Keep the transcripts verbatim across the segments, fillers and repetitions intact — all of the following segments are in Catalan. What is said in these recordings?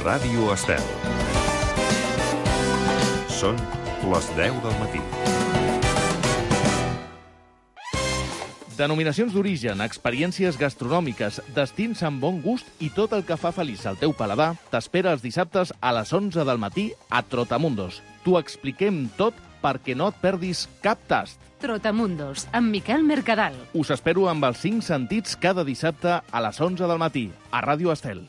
Ràdio Estel. Són les deu del matí. Denominacions d'origen, experiències gastronòmiques, destins amb bon gust i tot el que fa feliç al teu paladar t'espera els dissabtes a les onze del matí a Trotamundos. T'ho expliquem tot perquè no et perdis cap tast. Trotamundos, amb Miquel Mercadal. Us espero amb els cinc sentits cada dissabte a les onze del matí, a Ràdio Estel.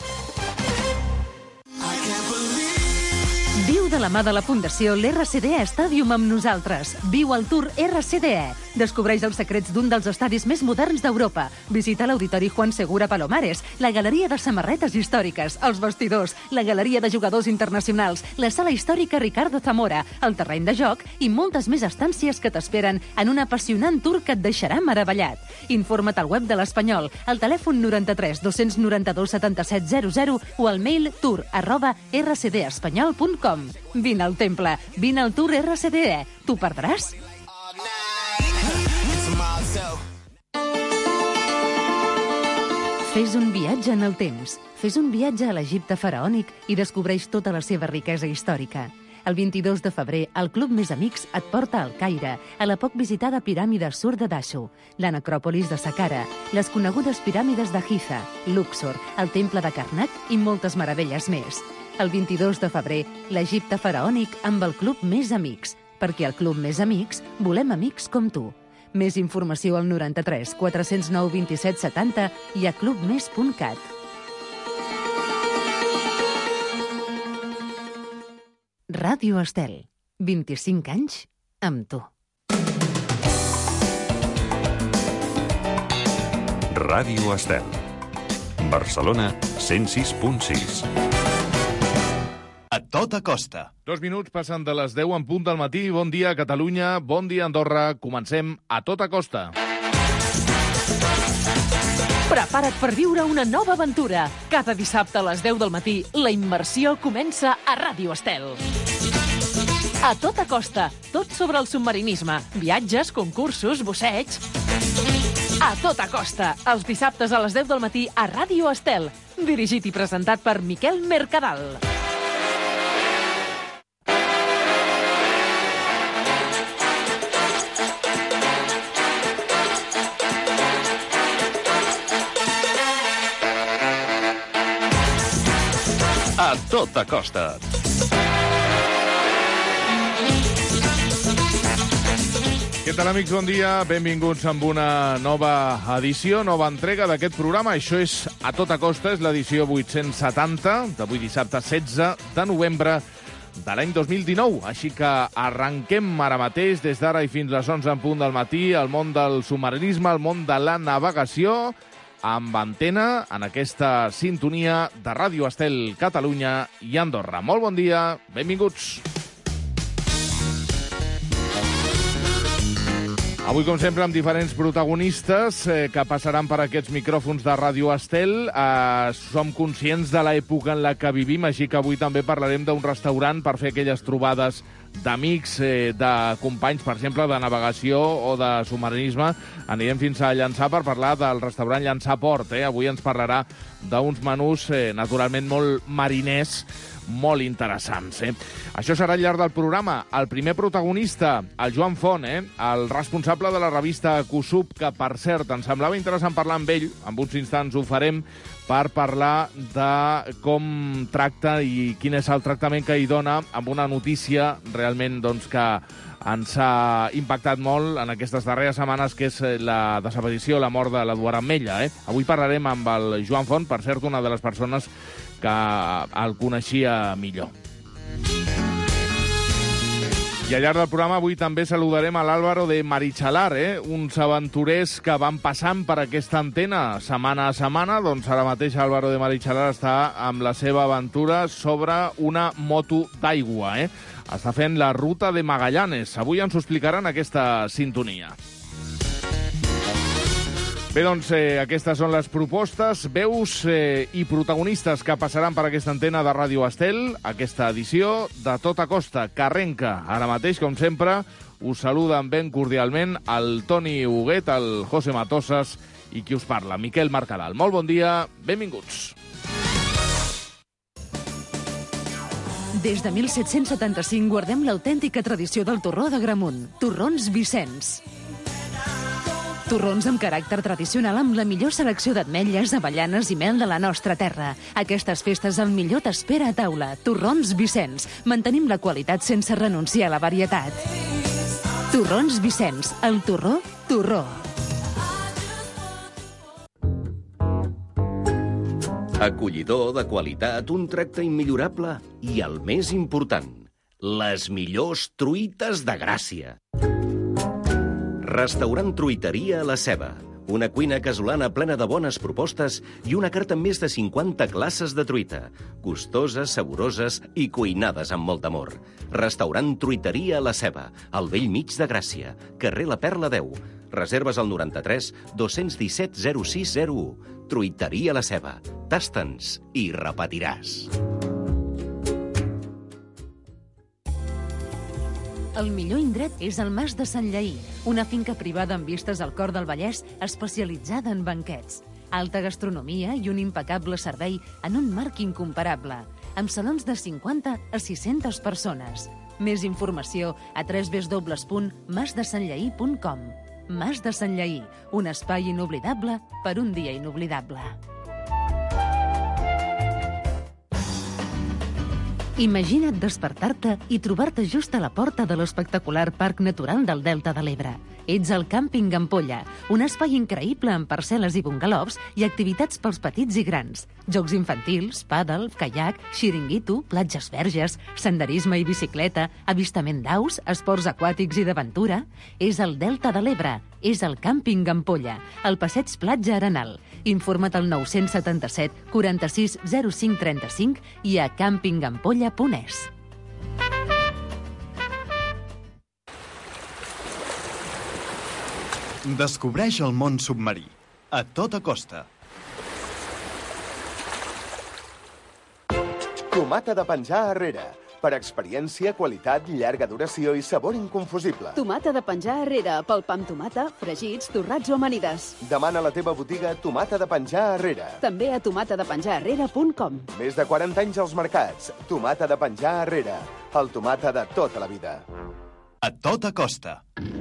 Viu de la mà de la Fundació l'R C D E Stadium amb nosaltres. Viu el Tour R C D E. Descobreix els secrets d'un dels estadis més moderns d'Europa. Visita l'Auditori Juan Segura Palomares, la Galeria de Samarretes Històriques, els vestidors, la Galeria de Jugadors Internacionals, la Sala Històrica Ricardo Zamora, el terreny de joc i moltes més estàncies que t'esperen en un apassionant tour que et deixarà meravellat. Informa't al web de l'Espanyol, al telèfon noranta-tres dos noranta-dos setanta-set zero zero o al mail tour arroba r c d espanyol punt com. Vine al temple, vine al Tour R C D E. T'ho perdràs? Fes un viatge en el temps. Fes un viatge a l'Egipte faraònic i descobreix tota la seva riquesa històrica. El vint-i-dos de febrer, el Club Més Amics et porta al Caire, a la poc visitada piràmide Sur de Dashu, la necròpolis de Saqqara, les conegudes piràmides de Giza, Luxor, el temple de Karnak i moltes meravelles més. El vint-i-dos de febrer, l'Egipte faraònic amb el Club Més Amics, perquè al Club Més Amics volem amics com tu. Més informació al noranta-tres quatre-cents nou vint-i-set setanta i a clubmes punt cat. Ràdio Estel. vint-i-cinc anys amb tu. Ràdio Estel. Barcelona, cent sis punt sis. A tota costa. Dos minuts passen de les deu en punt del matí. Bon dia, Catalunya. Bon dia, Andorra. Comencem a tota costa. Prepara't per viure una nova aventura. Cada dissabte a les deu del matí, la immersió comença a Ràdio Estel. A tota costa, tot sobre el submarinisme, viatges, concursos, busseig. A tota costa, els dissabtes a les deu del matí a Ràdio Estel. Dirigit i presentat per Miquel Mercadal. A tota costa. Què tal, amics? Bon dia. Benvinguts amb una nova edició, nova entrega d'aquest programa. Això és A tota costa, és l'edició vuit-cents setanta, d'avui dissabte setze de novembre de l'any dos mil dinou. Així que arrenquem ara mateix, des d'ara i fins a les onze en punt del matí, el món del submarinisme, el món de la navegació, amb antena en aquesta sintonia de Ràdio Estel, Catalunya i Andorra. Molt bon dia, benvinguts. Avui, com sempre, amb diferents protagonistes eh, que passaran per aquests micròfons de Ràdio Estel. Eh, som conscients de l'època en la que vivim, així que avui també parlarem d'un restaurant per fer aquelles trobades d'amics, eh, de companys, per exemple, de navegació o de submarinisme. Anirem fins a Llançà per parlar del restaurant Llançà Port. Eh? Avui ens parlarà d'uns menús, eh, naturalment, molt mariners, molt interessants. Eh? Això serà al llarg del programa. El primer protagonista, el Joan Font, eh? el responsable de la revista CUSUP, que, per cert, ens semblava interessant parlar amb ell. En uns instants ho farem per parlar de com tracta i quin és el tractament que hi dona amb una notícia realment doncs, que ens ha impactat molt en aquestes darreres setmanes, que és la desaparició, la mort de l'Eduard Ametlla. Eh? Avui parlarem amb el Joan Font, per cert, una de les persones que el coneixia millor. I al llarg del programa avui també saludarem a l'Álvaro de Marichalar, eh? uns aventurers que van passant per aquesta antena setmana a setmana. Doncs ara mateix Álvaro de Marichalar està amb la seva aventura sobre una moto d'aigua. Eh? Està fent la ruta de Magallanes. Avui ens ho explicaran aquesta sintonia. Bé, doncs, eh, aquestes són les propostes, veus eh, i protagonistes que passaran per aquesta antena de Ràdio Estel, aquesta edició de Tota Costa, que arrenca ara mateix, com sempre. Us saluden ben cordialment el Toni Huguet, el José Matosas i qui us parla, Miquel Mercadal. Molt bon dia, benvinguts. Des de mil set-cents setanta-cinc guardem l'autèntica tradició del torró d'Agramunt. Torrons Vicenç. Torrons amb caràcter tradicional amb la millor selecció d'ametlles, avellanes i mel de la nostra terra. Aquestes festes el millor t'espera a taula. Torrons Vicenç. Mantenim la qualitat sense renunciar a la varietat. Torrons Vicenç. El torró, torró. Acollidor, de qualitat, un tracte immillorable i el més important, les millors truites de Gràcia. Restaurant Truiteria La Ceba. Una cuina casolana plena de bones propostes i una carta amb més de cinquanta classes de truita. Gustoses, saboroses i cuinades amb molt amor. Restaurant Truiteria La Ceba, al vell mig de Gràcia, carrer La Perla deu. Reserves al noranta-tres dos cents disset zero sis zero u. Truiteria La Ceba. Tasta'ns i repetiràs. El millor indret és el Mas de Sant Lleí, una finca privada amb vistes al cor del Vallès especialitzada en banquets. Alta gastronomia i un impecable servei en un marc incomparable, amb salons de cinquanta a sis-centes persones. Més informació a w w w punt mas de sant lleí punt com. Mas de Sant Lleí, un espai inoblidable per un dia inoblidable. Imagina't despertar-te i trobar-te just a la porta de l'espectacular Parc Natural del Delta de l'Ebre. Ets al Càmping Ampolla, un espai increïble amb parcel·les i bungalows i activitats pels petits i grans. Jocs infantils, pàdel, caiac, xiringuito, platges verges, senderisme i bicicleta, avistament d'aus, esports aquàtics i d'aventura. És el Delta de l'Ebre, és el Càmping Ampolla, al passeig Platja Arenal. Informa't al nou setanta set quaranta-sis zero cinc trenta-cinc i a càmping ampolla punt es. Descobreix el món submarí, a tota costa. Tomata de penjar Herrera. Per experiència, qualitat, llarga duració i sabor inconfusible. Tomata de penjar Herrera, pel pa amb tomata, fregits, torrats o amanides. Demana a la teva botiga Tomata de penjar Herrera. També a tomata de penjar herrera punt com. Més de quaranta anys als mercats. Tomata de penjar Herrera. El tomata de tota la vida. A tota costa.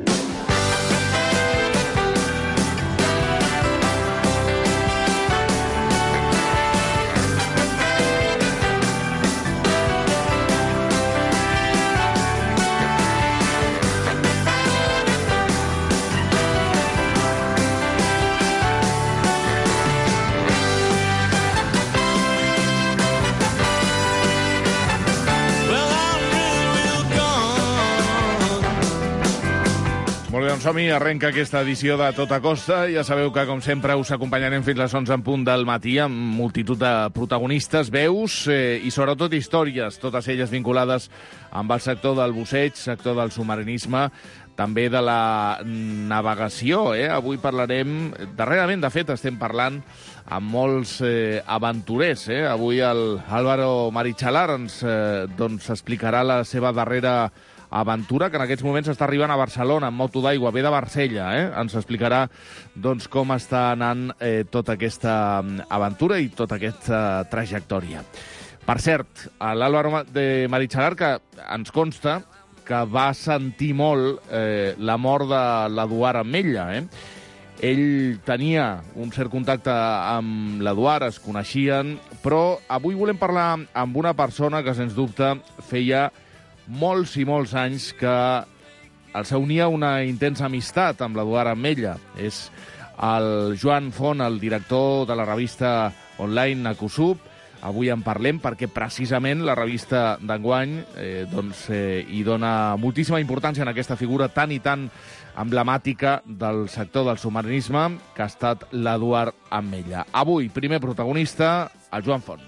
Molt bé, doncs som-hi, arrenca aquesta edició de Tota Costa. Ja sabeu que, com sempre, us acompanyarem fins les onze en punt del matí amb multitud de protagonistes, veus eh, i, sobretot, històries, totes elles vinculades amb el sector del busseig, sector del submarinisme, també de la navegació. Eh? Avui parlarem, darrerament, de fet, estem parlant amb molts eh, aventurers. Eh? Avui el Álvaro Marichalar ens eh, doncs, explicarà la seva darrera aventura, que en aquests moments està arribant a Barcelona, en moto d'aigua, ve de Barsella. Eh? Ens explicarà doncs, com està anant eh, tota aquesta aventura i tota aquesta trajectòria. Per cert, l'Álvaro de Marichalar, que ens consta que va sentir molt eh, la mort de l'Eduard Ametlla. Eh? Ell tenia un cert contacte amb l'Eduard, es coneixien, però avui volem parlar amb una persona que, sens dubte, feia molts i molts anys que els unia una intensa amistat amb l'Eduard Ametlla. És el Joan Font, el director de la revista online Ecosub. Avui en parlem perquè precisament la revista d'enguany eh, doncs, eh, hi dona moltíssima importància en aquesta figura tan i tan emblemàtica del sector del submarinisme que ha estat l'Eduard Ametlla. Avui, primer protagonista, el Joan Font.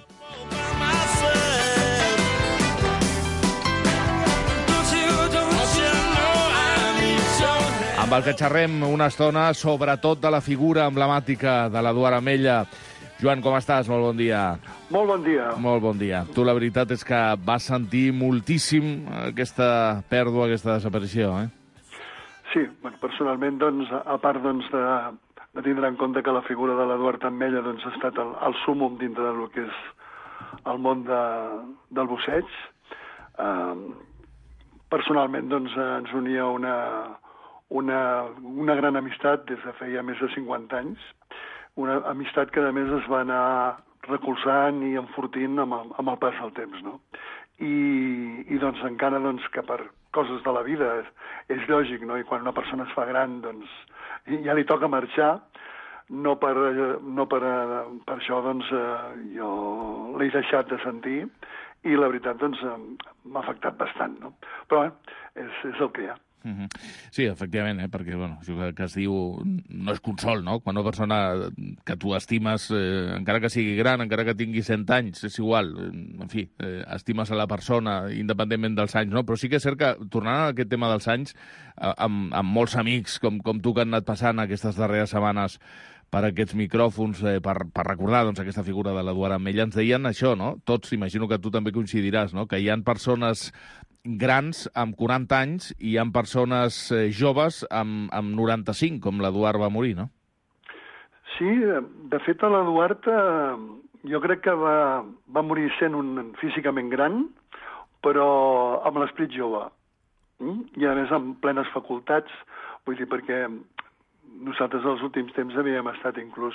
Amb el que xerrem una estona, sobretot de la figura emblemàtica de l'Eduard Ametlla. Joan, com estàs? Molt bon dia. Molt bon dia. Molt bon dia. Tu, la veritat és que vas sentir moltíssim aquesta pèrdua, aquesta desaparició, eh? Sí, bueno, personalment, doncs, a part doncs, de, de tindre en compte que la figura de l'Eduard Ametlla doncs, ha estat el, el súmum dintre del que és el món de, del busseig, eh, personalment doncs, ens unia una, una, una gran amistat des de feia més de cinquanta anys, una amistat que a més es va anar recolzant i enfortint amb el, amb el pas del temps, no? I, i doncs encara doncs, que per coses de la vida és, és lògic, no? I quan una persona es fa gran, doncs ja li toca marxar, no per, no per, per això doncs, jo l'he deixat de sentir i la veritat doncs, m'ha afectat bastant, no? Però bé, és, és el que hi ha. Mm-hmm. Sí, efectivament, eh? Perquè bueno, això que, que es diu no és consol, no? Quan una persona que tu estimes, eh, encara que sigui gran, encara que tingui cent anys, és igual, en fi, eh, estimes a la persona independentment dels anys, no? Però sí que és cert que, tornant a aquest tema dels anys, eh, amb, amb molts amics com, com tu que han anat passant aquestes darreres setmanes per aquests micròfons, eh, per, per recordar doncs, aquesta figura de l'Eduard Ametlla, ens deien això, no? Tots, imagino que tu també coincidiràs, no? Que hi ha persones grans amb quaranta anys i hi ha persones eh, joves amb, amb noranta-cinc, com l'Eduard va morir, no? Sí, de fet, l'Eduard eh, jo crec que va, va morir sent un físicament gran, però amb l'esperit jove. Mm? I a més amb plenes facultats, vull dir, perquè nosaltres els últims temps havíem estat inclús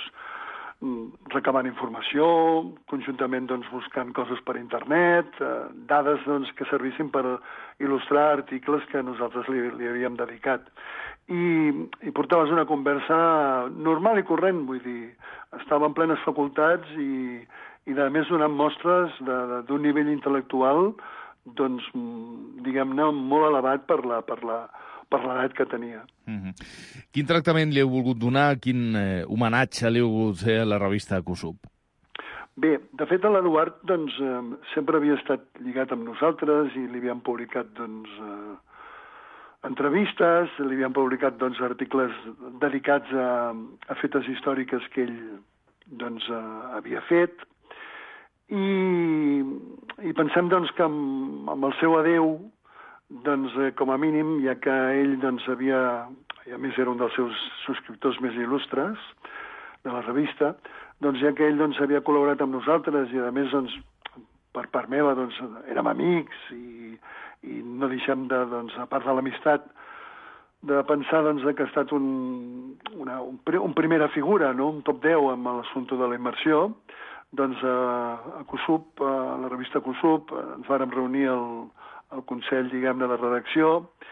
recabant informació, conjuntament doncs, buscant coses per internet, eh, dades doncs, que servissin per il·lustrar articles que nosaltres li, li havíem dedicat. I, I portaves una conversa normal i corrent, vull dir, estava en plenes facultats i, i a més donant mostres d'un nivell intel·lectual doncs, diguem-ne, molt elevat per la, per la, per l'edat que tenia. Mm-hmm. Quin tractament li heu volgut donar, quin eh, homenatge li heu volgut fer a la revista Cusub? Bé, de fet, l'Eduard doncs, eh, sempre havia estat lligat amb nosaltres i li havíem publicat doncs, eh, entrevistes, li havíem publicat doncs, articles dedicats a, a fetes històriques que ell doncs, eh, havia fet. I, i pensem doncs, que amb, amb el seu adeu, doncs, eh, com a mínim, ja que ell doncs, havia, i a més era un dels seus subscriptors més il·lustres de la revista, doncs, ja que ell doncs, havia col·laborat amb nosaltres i, a més, doncs, per part meva, doncs, érem amics i, i no deixem, de, doncs, a part de l'amistat, de pensar doncs, que ha estat un, una un, un primera figura, no? Un top deu amb l'assumpte de la immersió, doncs, a, a Cusub, a la revista Cusub, ens vàrem reunir el el Consell, diguem-ne, de redacció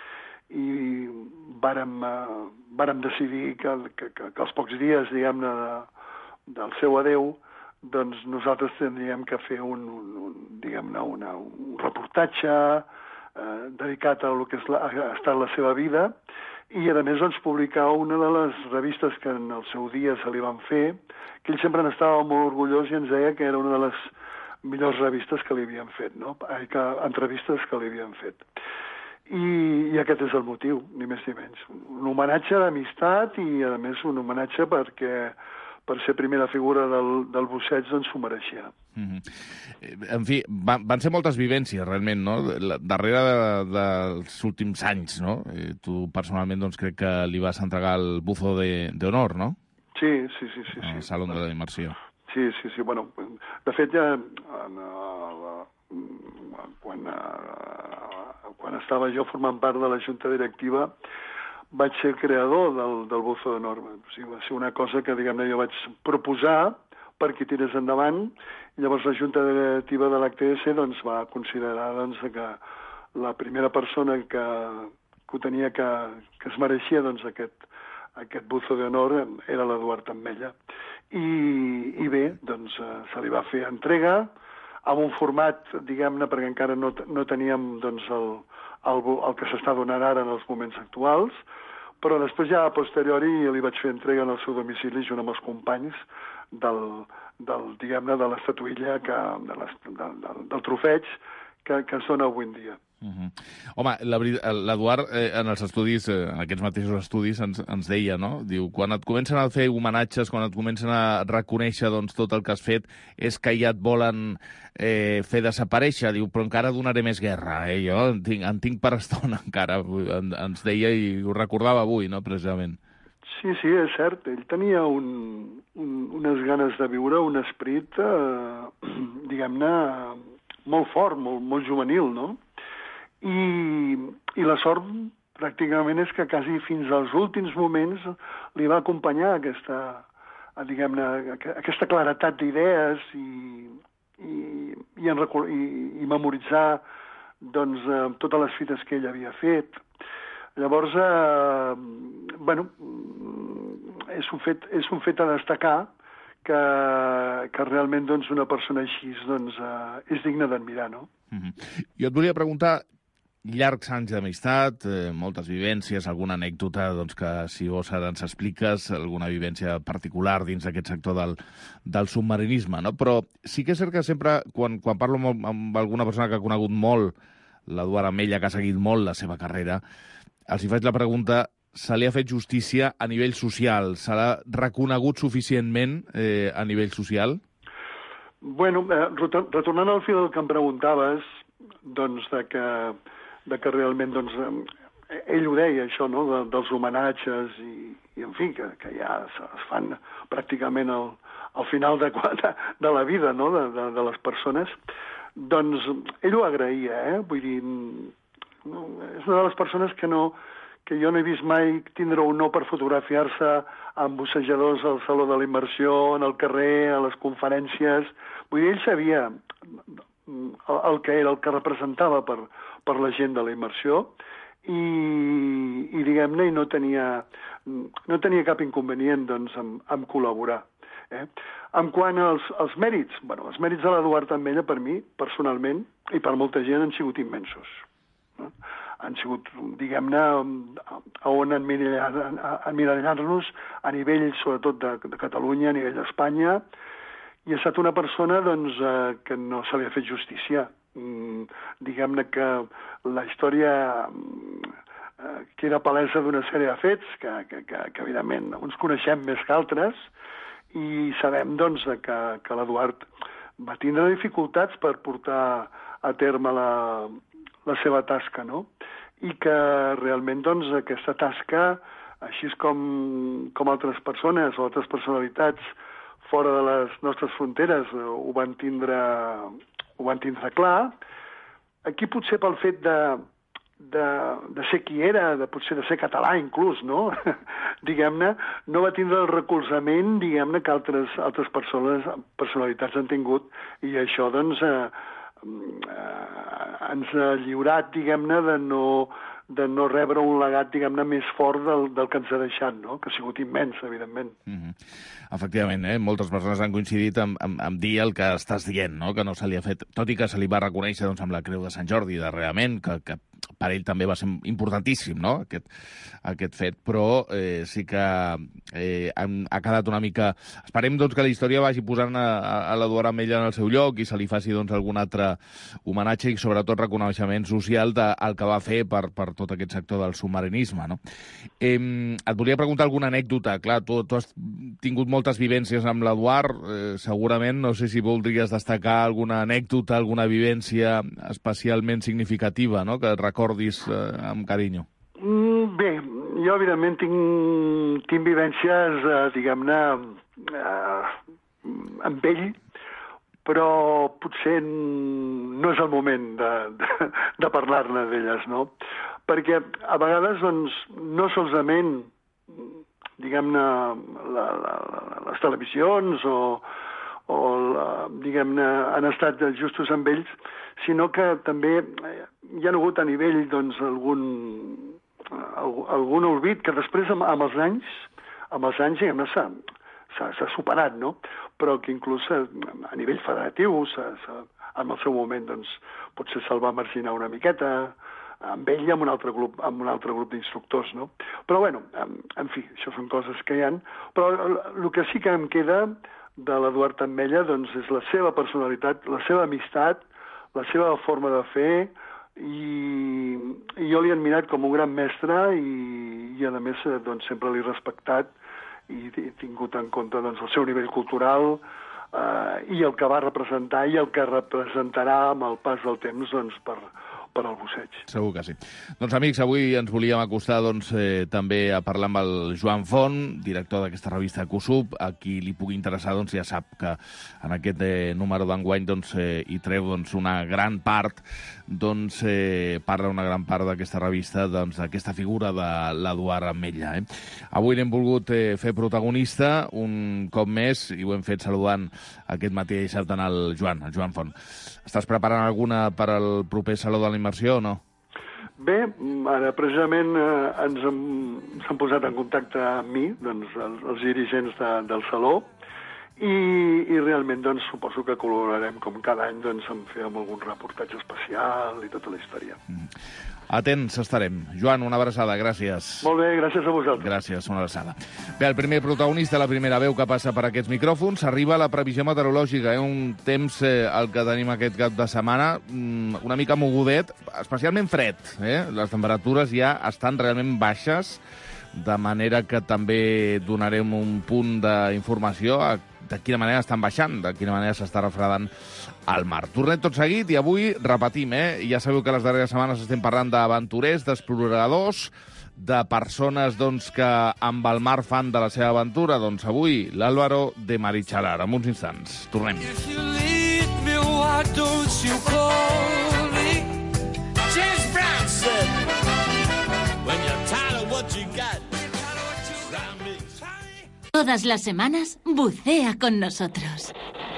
i vàrem, eh, vàrem decidir que, que, que, que als pocs dies, diguem-ne, de, del seu adeu, doncs nosaltres tindríem que fer un, un, un diguem-ne, una, un reportatge eh, dedicat a lo que és la, ha estat la seva vida i, a més, doncs, publicar una de les revistes que en el seu dia se li van fer, que ell sempre n'estava molt orgullós i ens deia que era una de les millors revistes que li havien fet, no? Que, entrevistes que li havien fet. I, I aquest és el motiu, ni més ni menys. Un homenatge d'amistat i, a més, un homenatge perquè per ser primera figura del, del busseig doncs s'ho mereixia. Mm-hmm. En fi, van, van ser moltes vivències, realment, no? La, darrere de, dels últims anys, no? Eh, tu, personalment, doncs, crec que li vas entregar el buzo d'honor, no? Sí, sí, sí. sí, sí. Al Saló de la Immersió. Sí, sí, sí. Bueno, de fet, ja en, uh, quan, uh, quan estava jo formant part de la Junta Directiva vaig ser creador del, del Buzo d'Honor. O sigui, va ser una cosa que, diguem-ne, jo vaig proposar perquè tirés endavant i llavors la Junta Directiva de l'H T S doncs, va considerar doncs, que la primera persona que, que ho tenia que, que es mereixia doncs, aquest, aquest Buzo d'Honor era l'Eduard Ametlla. I, i bé, doncs eh, se li va fer entrega amb un format, diguem-ne, perquè encara no, no teníem doncs, el, el, el que s'està donant ara en els moments actuals, però després ja a posteriori li vaig fer entrega en el seu domicili junt amb els companys del, del diguem-ne, de l'estatuïlla, que, de les, de, de, del trofeig que, que es dona avui en dia. Uh-huh. Home, l'Eduard eh, en els estudis, eh, en aquests mateixos estudis ens, ens deia, no? Diu, quan et comencen a fer homenatges, quan et comencen a reconèixer doncs, tot el que has fet, és que ja et volen eh, fer desaparèixer. Diu, però encara donaré més guerra, eh? Jo en tinc, en tinc per estona encara, en, ens deia i ho recordava avui, no?, precisament. Sí, sí, és cert. Ell tenia un, un, unes ganes de viure, un esperit, eh, diguem-ne, molt fort, molt, molt juvenil, no? I, i la sort pràcticament és que quasi fins als últims moments li va acompanyar aquesta, diguem-ne, aquesta claretat d'idees i, i, i, en, i, i memoritzar doncs, totes les fites que ell havia fet. Llavors, eh, bueno, és un fet, és un fet a destacar que, que realment doncs, una persona així doncs, eh, és digna d'admirar, no? Mm-hmm. Jo et volia preguntar, llargs anys d'amistat, eh, moltes vivències, alguna anècdota doncs, que, si vols, ara ens expliques, alguna vivència particular dins d'aquest sector del, del submarinisme, no? Però sí que és cert que sempre, quan, quan parlo amb, amb alguna persona que ha conegut molt l'Eduard Ametlla, que ha seguit molt la seva carrera, els hi faig la pregunta, se li ha fet justícia a nivell social? Se l'ha reconegut suficientment eh, a nivell social? Bueno, eh, retornant al fil del que em preguntaves, doncs de que, de que realment doncs, eh, ell ho deia, això, no?, de, dels homenatges i, i en fi, que, que ja es fan pràcticament al, al final de, de, de la vida, no?, de, de, de les persones, doncs ell ho agraïa, eh? Vull dir, no, és una de les persones que no que jo no he vist mai tindre un no per fotografiar-se amb bussejadors al Saló de la Immersió, en el carrer, a les conferències. Vull dir, ell sabia el, el que era, el que representava per, per la gent de la immersió i, i diguem-ne, i no tenia, no tenia cap inconvenient doncs, en, en col·laborar. Eh? En quant als, als mèrits, bueno, els mèrits de l'Eduard Ametlla, per mi, personalment, i per molta gent, han sigut immensos. No? Han sigut, diguem-ne, on emmirallar-nos a nivell, sobretot, de, de Catalunya, a nivell d'Espanya, i ha estat una persona doncs, eh, que no se li ha fet justícia. Mm, diguem-ne que la història eh, queda palesa d'una sèrie de fets que, que, que, que, evidentment, uns coneixem més que altres, i sabem doncs, que, que l'Eduard va tindre dificultats per portar a terme la, la seva tasca, no? I que realment doncs, aquesta tasca, així com, com altres persones o altres personalitats fora de les nostres fronteres ho van tindre, ho van tindre clar, aquí potser pel fet de, de, de ser qui era, de potser de ser català inclús, no? Diguem-ne, no va tindre el recolzament, diguem-ne, que altres, altres persones, personalitats han tingut, i això, doncs, eh, eh, ens ha lliurat, diguem-ne, de no, de no rebre un legat, diguem-ne, més fort del, del que ens ha deixat, no? Que ha sigut immens, evidentment. Mm-hmm. Efectivament, eh? Moltes persones han coincidit en, en, en dir el que estàs dient, no? Que no se li ha fet, tot i que se li va reconèixer doncs, amb la Creu de Sant Jordi, darrerament, que, que per ell també va ser importantíssim, no?, aquest, aquest fet, però eh, sí que eh, ha quedat una mica... Esperem doncs, que la història vagi posant a, a l'Eduard Ametlla en el seu lloc i se li faci doncs, algun altre homenatge i sobretot reconeixement social del que va fer per, per tot aquest sector del submarinisme, no? Eh, et volia preguntar alguna anècdota. Clar, tu, tu has tingut moltes vivències amb l'Eduard, eh, segurament, no sé si voldries destacar alguna anècdota, alguna vivència especialment significativa, no?, que et recordis eh, amb carinyo. Mm, bé, jo evidentment tinc, tinc vivències, eh, diguem-ne, eh, amb ell, però potser no és el moment de, de, de parlar-ne d'elles, no? Perquè a vegades, doncs, no solament, diguem-ne, la, la, la, les televisions o, o la, diguem-ne, han estat justos amb ells, sinó que també hi ha hagut a nivell, doncs, algun, algun olvid que després, amb, amb els anys, amb els anys, diguem-ne, s'ha superat, no? Però que inclús a, a nivell federatiu, s ha, s ha, en el seu moment, doncs, potser se'l va marginar una miqueta, amb ell i amb un altre grup, amb un altre grup d'instructors, no? Però, bueno, en, en fi, això són coses que hi ha. Però el que sí que em queda de l'Eduard Ametlla, doncs, és la seva personalitat, la seva amistat, la seva forma de fer, i, i jo l'he admirat com un gran mestre i, i a més, doncs, sempre l'he respectat i he tingut en compte, doncs, el seu nivell cultural eh, i el que va representar i el que representarà amb el pas del temps, doncs, per, per al busseig. Segur que sí. Doncs, amics, avui ens volíem acostar doncs, eh, també a parlar amb el Joan Font, director d'aquesta revista CUSUP. A qui li pugui interessar doncs, ja sap que en aquest eh, número d'enguany doncs, eh, hi treu doncs, una gran part, doncs, eh, parla una gran part d'aquesta revista doncs, d'aquesta figura de l'Eduard Ametlla. Eh? Avui l'hem volgut eh, fer protagonista un cop més i ho hem fet saludant aquest matí dissabte en el Joan, el Joan Font. Estàs preparant alguna per al proper Saló de la Immersió o no? Bé, ara precisament eh, ens hem, s'han posat en contacte amb mi, doncs, els, els dirigents de, del Saló, i, i realment doncs, suposo que col·laborarem com cada any doncs, en fer amb algun reportatge especial i tota la història. Mm. Atents estarem. Joan, una abraçada, gràcies. Molt bé, gràcies a vosaltres. Gràcies, una abraçada. Bé, el primer protagonista, la primera veu que passa per aquests micròfons, arriba a la previsió meteorològica. Eh? Un temps, eh, el que tenim aquest cap de setmana, una mica mogudet, especialment fred. Eh? Les temperatures ja estan realment baixes, de manera que també donarem un punt d'informació a de quina manera estan baixant, de quina manera s'està refredant al mar. Tornem tot seguit i avui repetim, eh? Ja sabeu que les darreres setmanes estem parlant d'aventurers, d'exploradors, de persones doncs, que amb el mar fan de la seva aventura. Doncs avui l'Álvaro de Marichalar. En uns instants. Tornem. Todas las semanas, bucea con nosotros.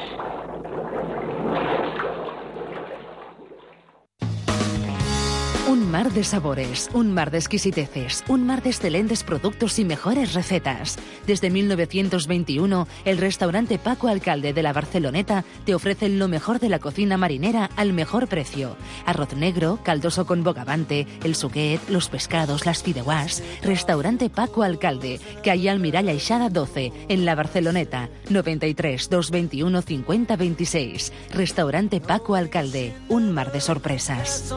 Un mar de sabores, un mar de exquisiteces, un mar de excelentes productos y mejores recetas. Desde mil novecientos veintiuno, el restaurante Paco Alcalde de la Barceloneta te ofrece lo mejor de la cocina marinera al mejor precio. Arroz negro, caldoso con bogavante, el suquet, los pescados, las fideuás. Restaurante Paco Alcalde, calle Almirall Aixada doce, en la Barceloneta, noventa y tres, doscientos veintiuno, cincuenta veintiséis. Restaurante Paco Alcalde, un mar de sorpresas.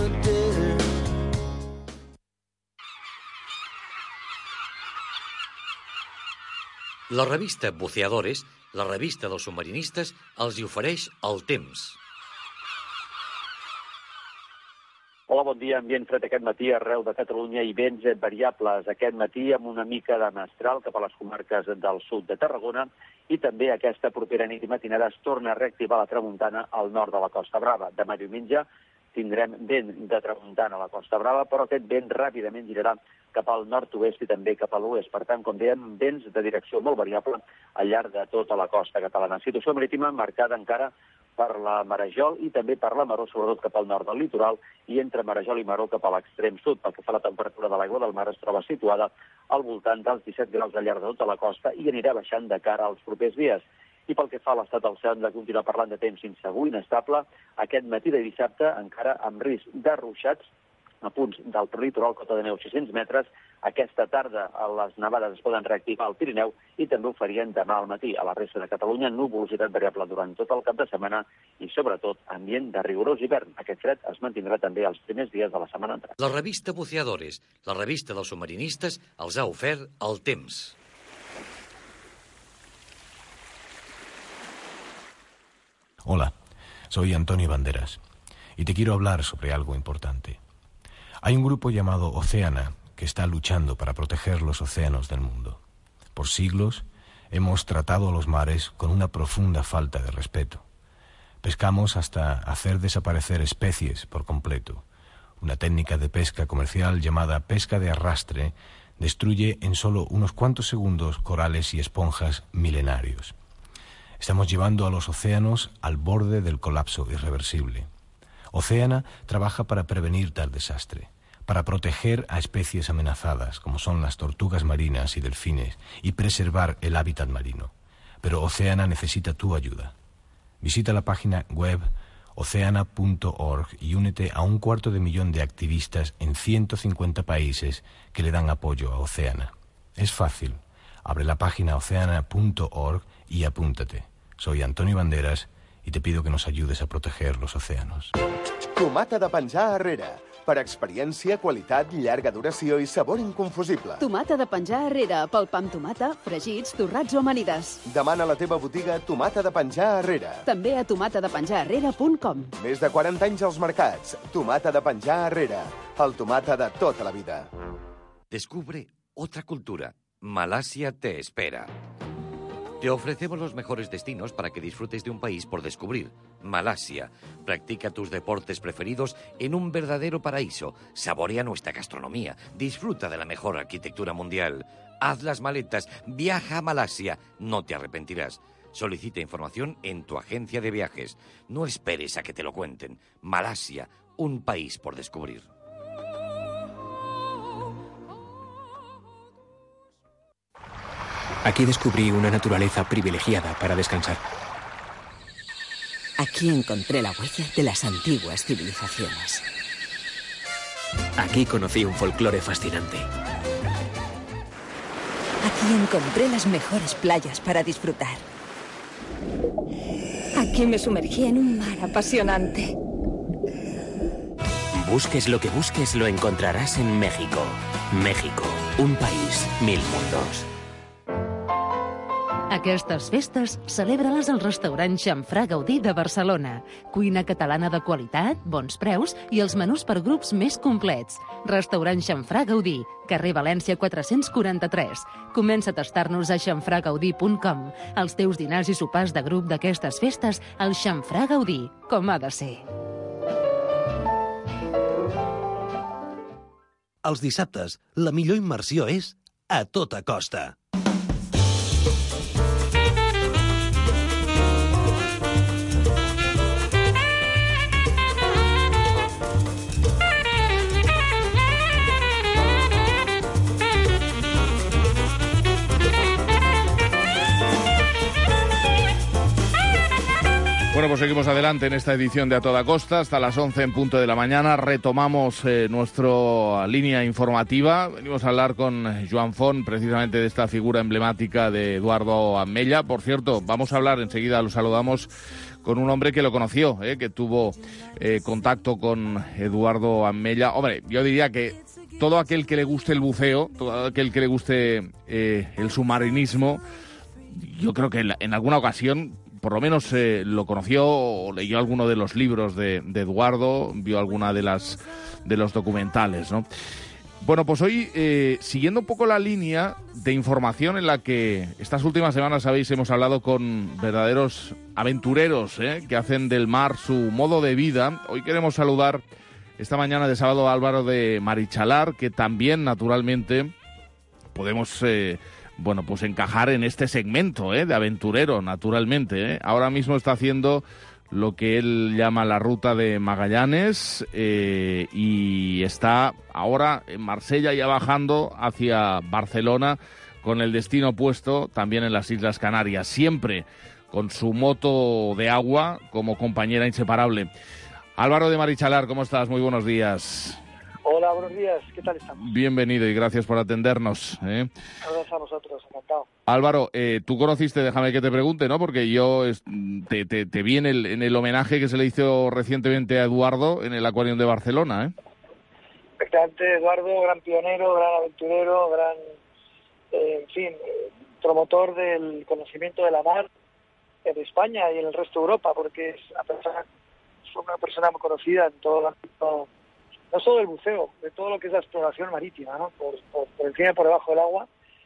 La revista Buceadores, la revista dels submarinistes, els hi ofereix el temps. Hola, bon dia. Ambient fred aquest matí arreu de Catalunya i vents variables aquest matí amb una mica de mestral cap a les comarques del sud de Tarragona i també aquesta propera nit i matinada es torna a reactivar la tramuntana al nord de la Costa Brava. Demà diumenge tindrem vent de tramuntana a la Costa Brava, però aquest vent ràpidament girarà cap al nord-oest i també cap a l'oest. Per tant, com dèiem, vents de direcció molt variable al llarg de tota la costa catalana. Situació marítima marcada encara per la Marejol i també per la Maró, sobretot cap al nord del litoral, i entre Marejol i Maró cap a l'extrem sud. Pel que fa a la temperatura de l'aigua del mar es troba situada al voltant dels disset graus al llarg de tota la costa i anirà baixant de cara als propers dies. I pel que fa a l'estat del cel, hem de continuar parlant de temps insegur, inestable. Aquest matí de dissabte, encara amb risc de ruixats, a punts del litoral, cota de neu sis-cents metres. Aquesta tarda les nevades es poden reactivar al Pirineu i també ho farien demà al matí. A la resta de Catalunya, nuvolositat variable durant tot el cap de setmana i, sobretot, ambient de rigorós hivern. Aquest fred es mantindrà també els primers dies de la setmana entrant. La revista Buceadores, la revista dels submarinistes, els ha ofert el temps. Hola, soy Antonio Banderas y te quiero hablar sobre algo importante. Hay un grupo llamado Oceana que está luchando para proteger los océanos del mundo. Por siglos hemos tratado a los mares con una profunda falta de respeto. Pescamos hasta hacer desaparecer especies por completo. Una técnica de pesca comercial llamada pesca de arrastre destruye en solo unos cuantos segundos corales y esponjas milenarios. Estamos llevando a los océanos al borde del colapso irreversible. Oceana trabaja para prevenir tal desastre, para proteger a especies amenazadas, como son las tortugas marinas y delfines, y preservar el hábitat marino. Pero Oceana necesita tu ayuda. Visita la página web oceana punto org y únete a un cuarto de millón de activistas en ciento cincuenta países que le dan apoyo a Oceana. Es fácil. Abre la página oceana punto org y apúntate. Soy Antonio Banderas y te pido que nos ayudes a proteger los océanos. Tomata de penjar arrere. Per experiència, qualitat, llarga duració i sabor inconfusible. Tomata de penjar Herrera, pel pa amb tomata, fregits, torrats o amanides. Demana a la teva botiga Tomata de penjar Herrera. També a tomata de penjar herrera punt com. Més de quaranta anys als mercats. Tomata de penjar Herrera. El tomata de tota la vida. Descubre otra cultura. Malasia te espera. Te ofrecemos los mejores destinos para que disfrutes de un país por descubrir. Malasia. Practica tus deportes preferidos en un verdadero paraíso. Saborea nuestra gastronomía. Disfruta de la mejor arquitectura mundial. Haz las maletas. Viaja a Malasia. No te arrepentirás. Solicita información en tu agencia de viajes. No esperes a que te lo cuenten. Malasia. Un país por descubrir. Aquí descubrí una naturaleza privilegiada para descansar. Aquí encontré la huella de las antiguas civilizaciones. Aquí conocí un folclore fascinante. Aquí encontré las mejores playas para disfrutar. Aquí me sumergí en un mar apasionante. Busques lo que busques, lo encontrarás en México. México, un país, mil mundos. Aquestes festes celebra-les al restaurant Xamfrà Gaudí de Barcelona. Cuina catalana de qualitat, bons preus i els menús per grups més complets. Restaurant Xamfrà Gaudí, carrer València quatre-cents quaranta-tres. Comença a tastar-nos a xamfrà gaudí punt com. Els teus dinars i sopars de grup d'aquestes festes al Xamfrà Gaudí, com ha de ser. Els dissabtes, la millor immersió és A Tota Costa. Bueno, pues seguimos adelante en esta edición de A Toda Costa. Hasta las once en punto de la mañana retomamos eh, nuestra línea informativa. Venimos a hablar con Joan Font, precisamente de esta figura emblemática de Eduardo Ammella. Por cierto, vamos a hablar, enseguida lo saludamos, con un hombre que lo conoció, eh, que tuvo eh, contacto con Eduardo Ammella. Hombre, yo diría que todo aquel que le guste el buceo, todo aquel que le guste eh, el submarinismo, yo creo que en, en alguna ocasión por lo menos eh, lo conoció o leyó alguno de los libros de, de Eduardo, vio alguna de las de los documentales, ¿no? Bueno, pues hoy, eh, siguiendo un poco la línea de información en la que estas últimas semanas, sabéis, hemos hablado con verdaderos aventureros, ¿eh?, que hacen del mar su modo de vida. Hoy queremos saludar esta mañana de sábado a Álvaro de Marichalar, que también, naturalmente, podemos Eh, bueno, pues encajar en este segmento, ¿eh?, de aventurero, naturalmente, ¿eh? Ahora mismo está haciendo lo que él llama la ruta de Magallanes eh, y está ahora en Marsella ya bajando hacia Barcelona con el destino puesto también en las Islas Canarias, siempre con su moto de agua como compañera inseparable. Álvaro de Marichalar, ¿cómo estás? Muy buenos días. Hola, buenos días. ¿Qué tal estamos? Bienvenido y gracias por atendernos, ¿eh? Gracias a vosotros, encantado. Álvaro, eh, tú conociste, déjame que te pregunte, ¿no? Porque yo te, te, te vi en el, en el homenaje que se le hizo recientemente a Eduardo en el Aquarium de Barcelona, ¿eh? Efectivamente, Eduardo, gran pionero, gran aventurero, gran, eh, en fin, eh, promotor del conocimiento de la mar en España y en el resto de Europa, porque es a pesar, fue una persona muy conocida en todo el ámbito, no solo del buceo, de todo lo que es la exploración marítima, ¿no? Por, por, por encima y por debajo del agua,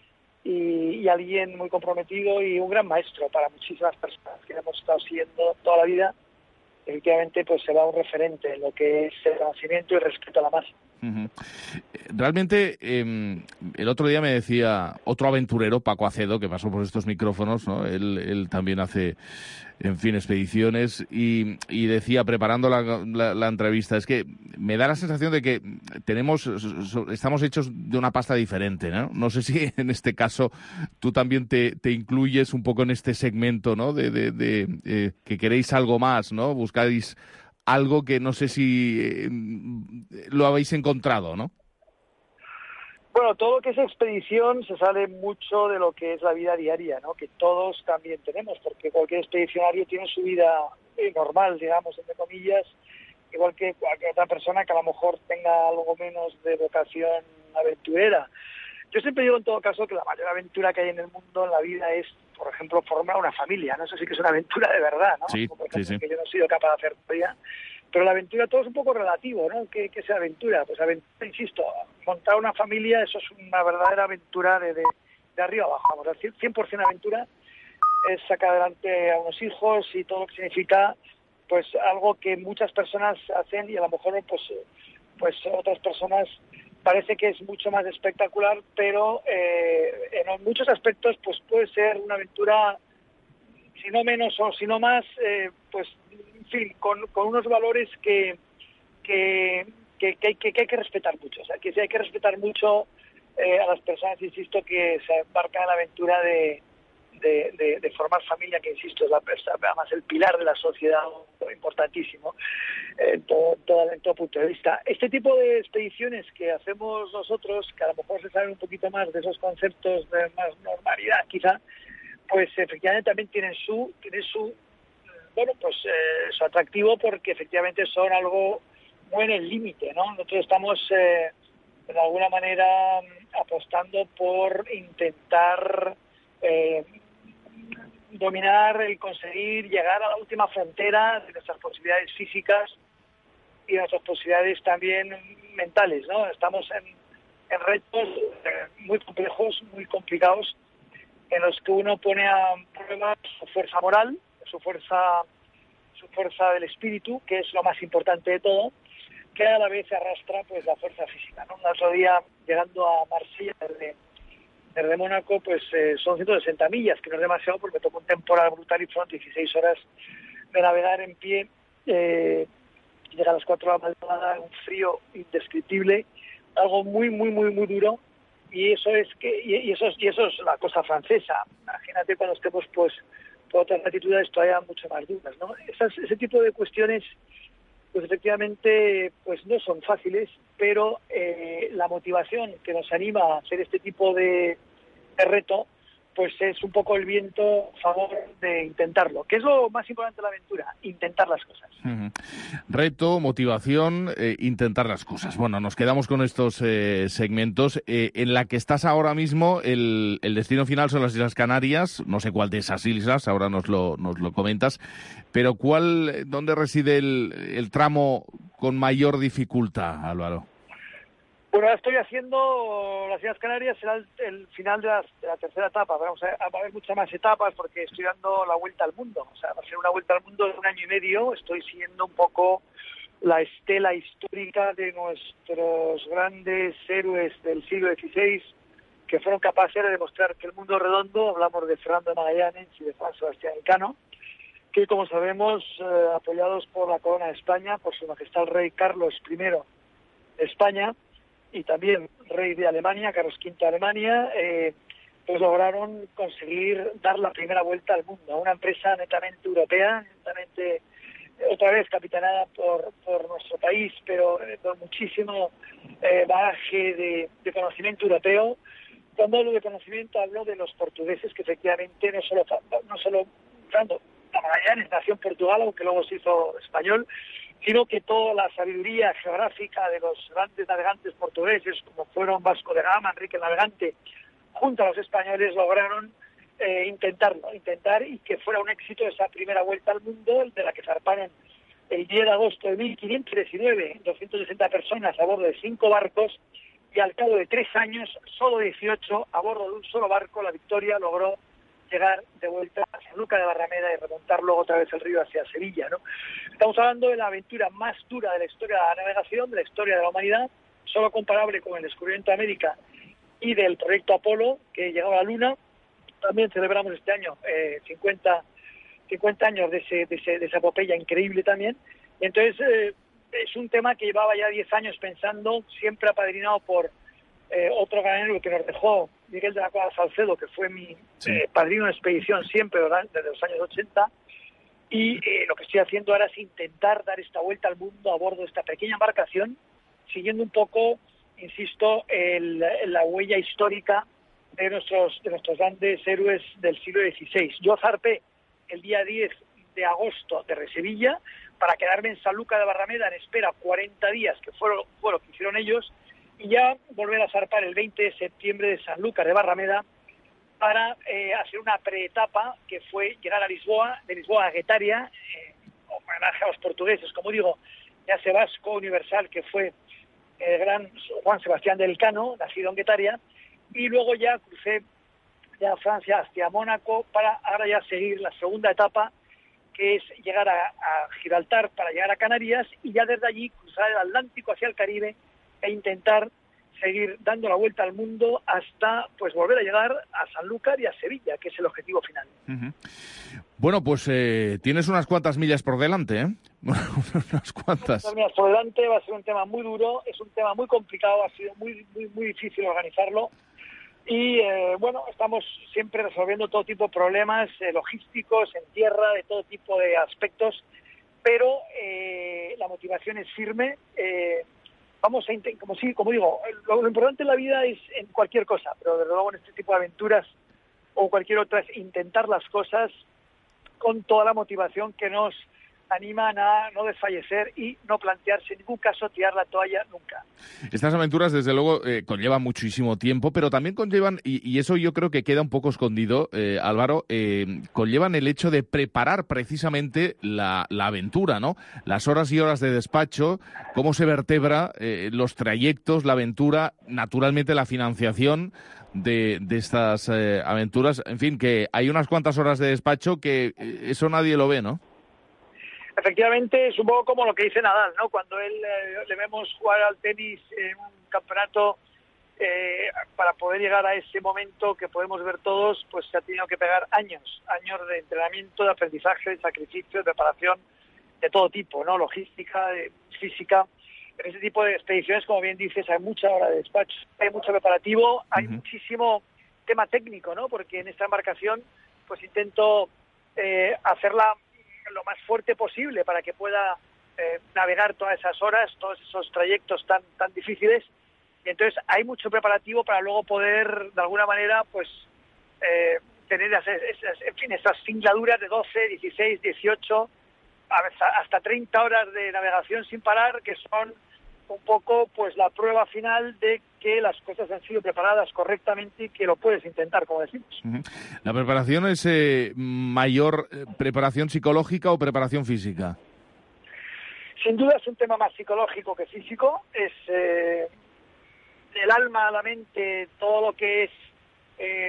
y, y alguien muy comprometido y un gran maestro para muchísimas personas que hemos estado siguiendo toda la vida. Efectivamente, pues será un referente en lo que es el conocimiento y el respeto a la mar. Uh-huh. Realmente, eh, el otro día me decía otro aventurero, Paco Acedo, que pasó por estos micrófonos, ¿no? Él, él también hace, en fin, expediciones, y, y decía, preparando la, la, la entrevista, es que me da la sensación de que tenemos, estamos hechos de una pasta diferente, ¿no? No sé si en este caso tú también te, te incluyes un poco en este segmento, ¿no? De, de, de eh, que queréis algo más, ¿no? Buscáis algo que no sé si eh, lo habéis encontrado, ¿no? Bueno, todo lo que es expedición se sale mucho de lo que es la vida diaria, ¿no? Que todos también tenemos, porque cualquier expedicionario tiene su vida normal, digamos, entre comillas, igual que cualquier otra persona que a lo mejor tenga algo menos de vocación aventurera. Yo siempre digo en todo caso que la mayor aventura que hay en el mundo, en la vida, es, por ejemplo, formar una familia, ¿no? Eso sí que es una aventura de verdad, ¿no? Sí, por ejemplo, sí, sí. que yo no he sido capaz de hacer todavía. Pero la aventura todo es un poco relativo, ¿no? ¿Qué, qué es aventura? Pues aventura, insisto, montar una familia, eso es una verdadera aventura de, de, de arriba abajo. Vamos a decir, cien por ciento aventura es sacar adelante a unos hijos y todo lo que significa, pues algo que muchas personas hacen y a lo mejor pues, pues otras personas parece que es mucho más espectacular, pero eh, en muchos aspectos pues puede ser una aventura, si no menos o si no más, eh, pues en fin, con, con unos valores que que, que, que, que, que hay que respetar mucho. O sea, que sí hay que respetar mucho eh, a las personas, insisto, que se embarcan en la aventura de, de, de, de formar familia, que insisto, es la, además el pilar de la sociedad, importantísimo en todo, todo, en todo punto de vista. Este tipo de expediciones que hacemos nosotros, que a lo mejor se saben un poquito más de esos conceptos de más normalidad, quizá, pues efectivamente también tienen su, tienen su bueno, pues eh, su atractivo, porque efectivamente son algo muy en el límite, ¿no? Nosotros estamos eh, de alguna manera apostando por intentar eh, dominar y conseguir llegar a la última frontera de nuestras posibilidades físicas y de nuestras posibilidades también mentales, ¿no? Estamos en, en retos eh, muy complejos, muy complicados, en los que uno pone a prueba su fuerza moral, su fuerza su fuerza del espíritu, que es lo más importante de todo, que a la vez arrastra pues la fuerza física, ¿no? Un otro día, llegando a Marsella desde, desde Mónaco, pues eh, son ciento sesenta millas, que no es demasiado porque me tocó un temporal brutal y fueron dieciséis horas de navegar en pie, eh, llegar a las cuatro de la madrugada, un frío indescriptible, algo muy, muy, muy, muy duro. Y eso es que y, y eso es y eso es la cosa francesa. Imagínate cuando estemos pues por otras latitudes todavía mucho más duras, ¿no? Esas, ese tipo de cuestiones, pues efectivamente, pues no son fáciles, pero eh, la motivación que nos anima a hacer este tipo de, de reto, pues es un poco el viento a favor de intentarlo. ¿Qué es lo más importante de la aventura? Intentar las cosas. Uh-huh. Reto, motivación, eh, intentar las cosas. Bueno, nos quedamos con estos eh, segmentos. Eh, en la que estás ahora mismo, el, el destino final son las Islas Canarias. No sé cuál de esas islas, ahora nos lo, nos lo comentas. Pero ¿cuál, dónde reside el, el tramo con mayor dificultad, Álvaro? Bueno, ahora estoy haciendo las Islas Canarias, será el, el final de la, de la tercera etapa. Vamos a, a haber muchas más etapas porque estoy dando la vuelta al mundo. O sea, va a ser una vuelta al mundo de un año y medio. Estoy siguiendo un poco la estela histórica de nuestros grandes héroes del siglo dieciséis que fueron capaces de demostrar que el mundo es redondo. Hablamos de Fernando de Magallanes y de Juan Sebastián Elcano, que, como sabemos, eh, apoyados por la corona de España, por su majestad el rey Carlos primero de España, y también rey de Alemania, Carlos quinto de Alemania, eh, pues lograron conseguir dar la primera vuelta al mundo a una empresa netamente europea, netamente, otra vez capitanada por, por nuestro país, pero eh, con muchísimo eh, bagaje de, de conocimiento europeo. Cuando hablo de conocimiento hablo de los portugueses, que efectivamente no solo, no solo Fernando de Magallanes nació en Portugal, aunque luego se hizo español, sino que toda la sabiduría geográfica de los grandes navegantes portugueses, como fueron Vasco de Gama, Enrique el Navegante, junto a los españoles lograron eh, intentarlo, intentar y que fuera un éxito esa primera vuelta al mundo, de la que zarparon el diez de agosto de mil quinientos diecinueve, doscientas sesenta personas a bordo de cinco barcos, y al cabo de tres años, solo dieciocho a bordo de un solo barco. La Victoria logró llegar de vuelta a San Luca de Barrameda y remontar luego otra vez el río hacia Sevilla, ¿no? Estamos hablando de la aventura más dura de la historia de la navegación, de la historia de la humanidad, solo comparable con el descubrimiento de América y del proyecto Apolo, que llegó a la Luna. También celebramos este año eh, cincuenta, cincuenta años de, ese, de, ese, de esa epopeya increíble también. Y entonces eh, es un tema que llevaba ya diez años pensando, siempre apadrinado por Eh, otro ganadero que nos dejó, Miguel de la Cuadra Salcedo, que fue mi sí. eh, padrino de expedición siempre, ¿verdad?, desde los años ochenta, y eh, lo que estoy haciendo ahora es intentar dar esta vuelta al mundo a bordo de esta pequeña embarcación, siguiendo un poco, insisto, el, la huella histórica de nuestros, de nuestros grandes héroes del siglo dieciséis. Yo zarpé el día diez de agosto de Sevilla para quedarme en Sanlúcar de Barrameda en espera cuarenta días, que fue lo, fue lo que hicieron ellos, y ya volver a zarpar el veinte de septiembre de Sanlúcar de Barrameda para eh, hacer una preetapa que fue llegar a Lisboa, de Lisboa a Guetaria, eh, homenaje a los portugueses, como digo, ya ese vasco universal que fue el gran Juan Sebastián del Cano, nacido en Guetaria, y luego ya crucé ya a Francia hacia Mónaco para ahora ya seguir la segunda etapa, que es llegar a, a Gibraltar para llegar a Canarias y ya desde allí cruzar el Atlántico hacia el Caribe e intentar seguir dando la vuelta al mundo hasta pues volver a llegar a Sanlúcar y a Sevilla, que es el objetivo final. Uh-huh. Bueno, pues eh, tienes unas cuantas millas por delante, ¿eh? unas cuantas. Unas millas por delante, va a ser un tema muy duro, es un tema muy complicado, ha sido muy, muy, muy difícil organizarlo. Y eh, bueno, estamos siempre resolviendo todo tipo de problemas eh, logísticos, en tierra, de todo tipo de aspectos, pero eh, la motivación es firme. Eh, vamos a intentar, como, sí, como digo, lo, lo importante en la vida es en cualquier cosa, pero desde luego en este tipo de aventuras o cualquier otra es intentar las cosas con toda la motivación que nos animan a no desfallecer y no plantearse en ningún caso tirar la toalla nunca. Estas aventuras, desde luego, eh, conllevan muchísimo tiempo, pero también conllevan, y, y eso yo creo que queda un poco escondido, eh, Álvaro, eh, conllevan el hecho de preparar precisamente la, la aventura, ¿no? Las horas y horas de despacho, cómo se vertebra eh, los trayectos, la aventura, naturalmente la financiación de, de estas eh, aventuras. En fin, que hay unas cuantas horas de despacho que eh, eso nadie lo ve, ¿no? Efectivamente, es un poco como lo que dice Nadal, ¿no? Cuando él eh, le vemos jugar al tenis en un campeonato, eh, para poder llegar a ese momento que podemos ver todos, pues se ha tenido que pegar años, años de entrenamiento, de aprendizaje, de sacrificio, de preparación, de todo tipo, ¿no? Logística, de física. En ese tipo de expediciones, como bien dices, hay mucha hora de despacho, hay mucho preparativo, hay uh-huh. muchísimo tema técnico, ¿no? Porque en esta embarcación, pues intento eh, hacerla lo más fuerte posible para que pueda eh, navegar todas esas horas, todos esos trayectos tan tan difíciles. Y entonces hay mucho preparativo para luego poder, de alguna manera, pues eh, tener esas, esas, en fin, esas singladuras de doce, dieciséis, dieciocho, hasta treinta horas de navegación sin parar, que son un poco pues la prueba final de que las cosas han sido preparadas correctamente y que lo puedes intentar, como decimos. Uh-huh. ¿La preparación es eh, mayor eh, preparación psicológica o preparación física? Sin duda es un tema más psicológico que físico. Es eh, el alma, la mente, todo lo que es eh,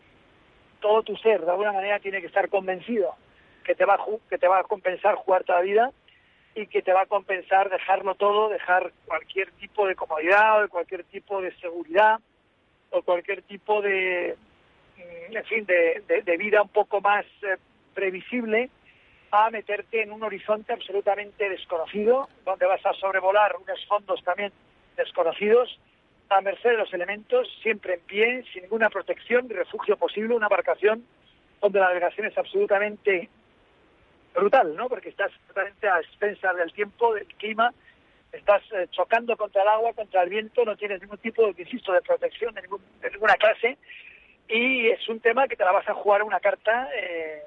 todo tu ser, de alguna manera tiene que estar convencido que te va a, ju- que te va a compensar jugarte la vida y que te va a compensar dejarlo todo, dejar cualquier tipo de comodidad, o cualquier tipo de seguridad, o cualquier tipo de, en fin, de, de, de vida un poco más eh, previsible, a meterte en un horizonte absolutamente desconocido, donde vas a sobrevolar unos fondos también desconocidos, a merced de los elementos, siempre en pie, sin ninguna protección ni refugio posible, una embarcación donde la navegación es absolutamente brutal, ¿no? Porque estás totalmente a expensas del tiempo, del clima, estás eh, chocando contra el agua, contra el viento, no tienes ningún tipo, de, insisto, de protección de, ningún, de ninguna clase, y es un tema que te la vas a jugar una carta, eh,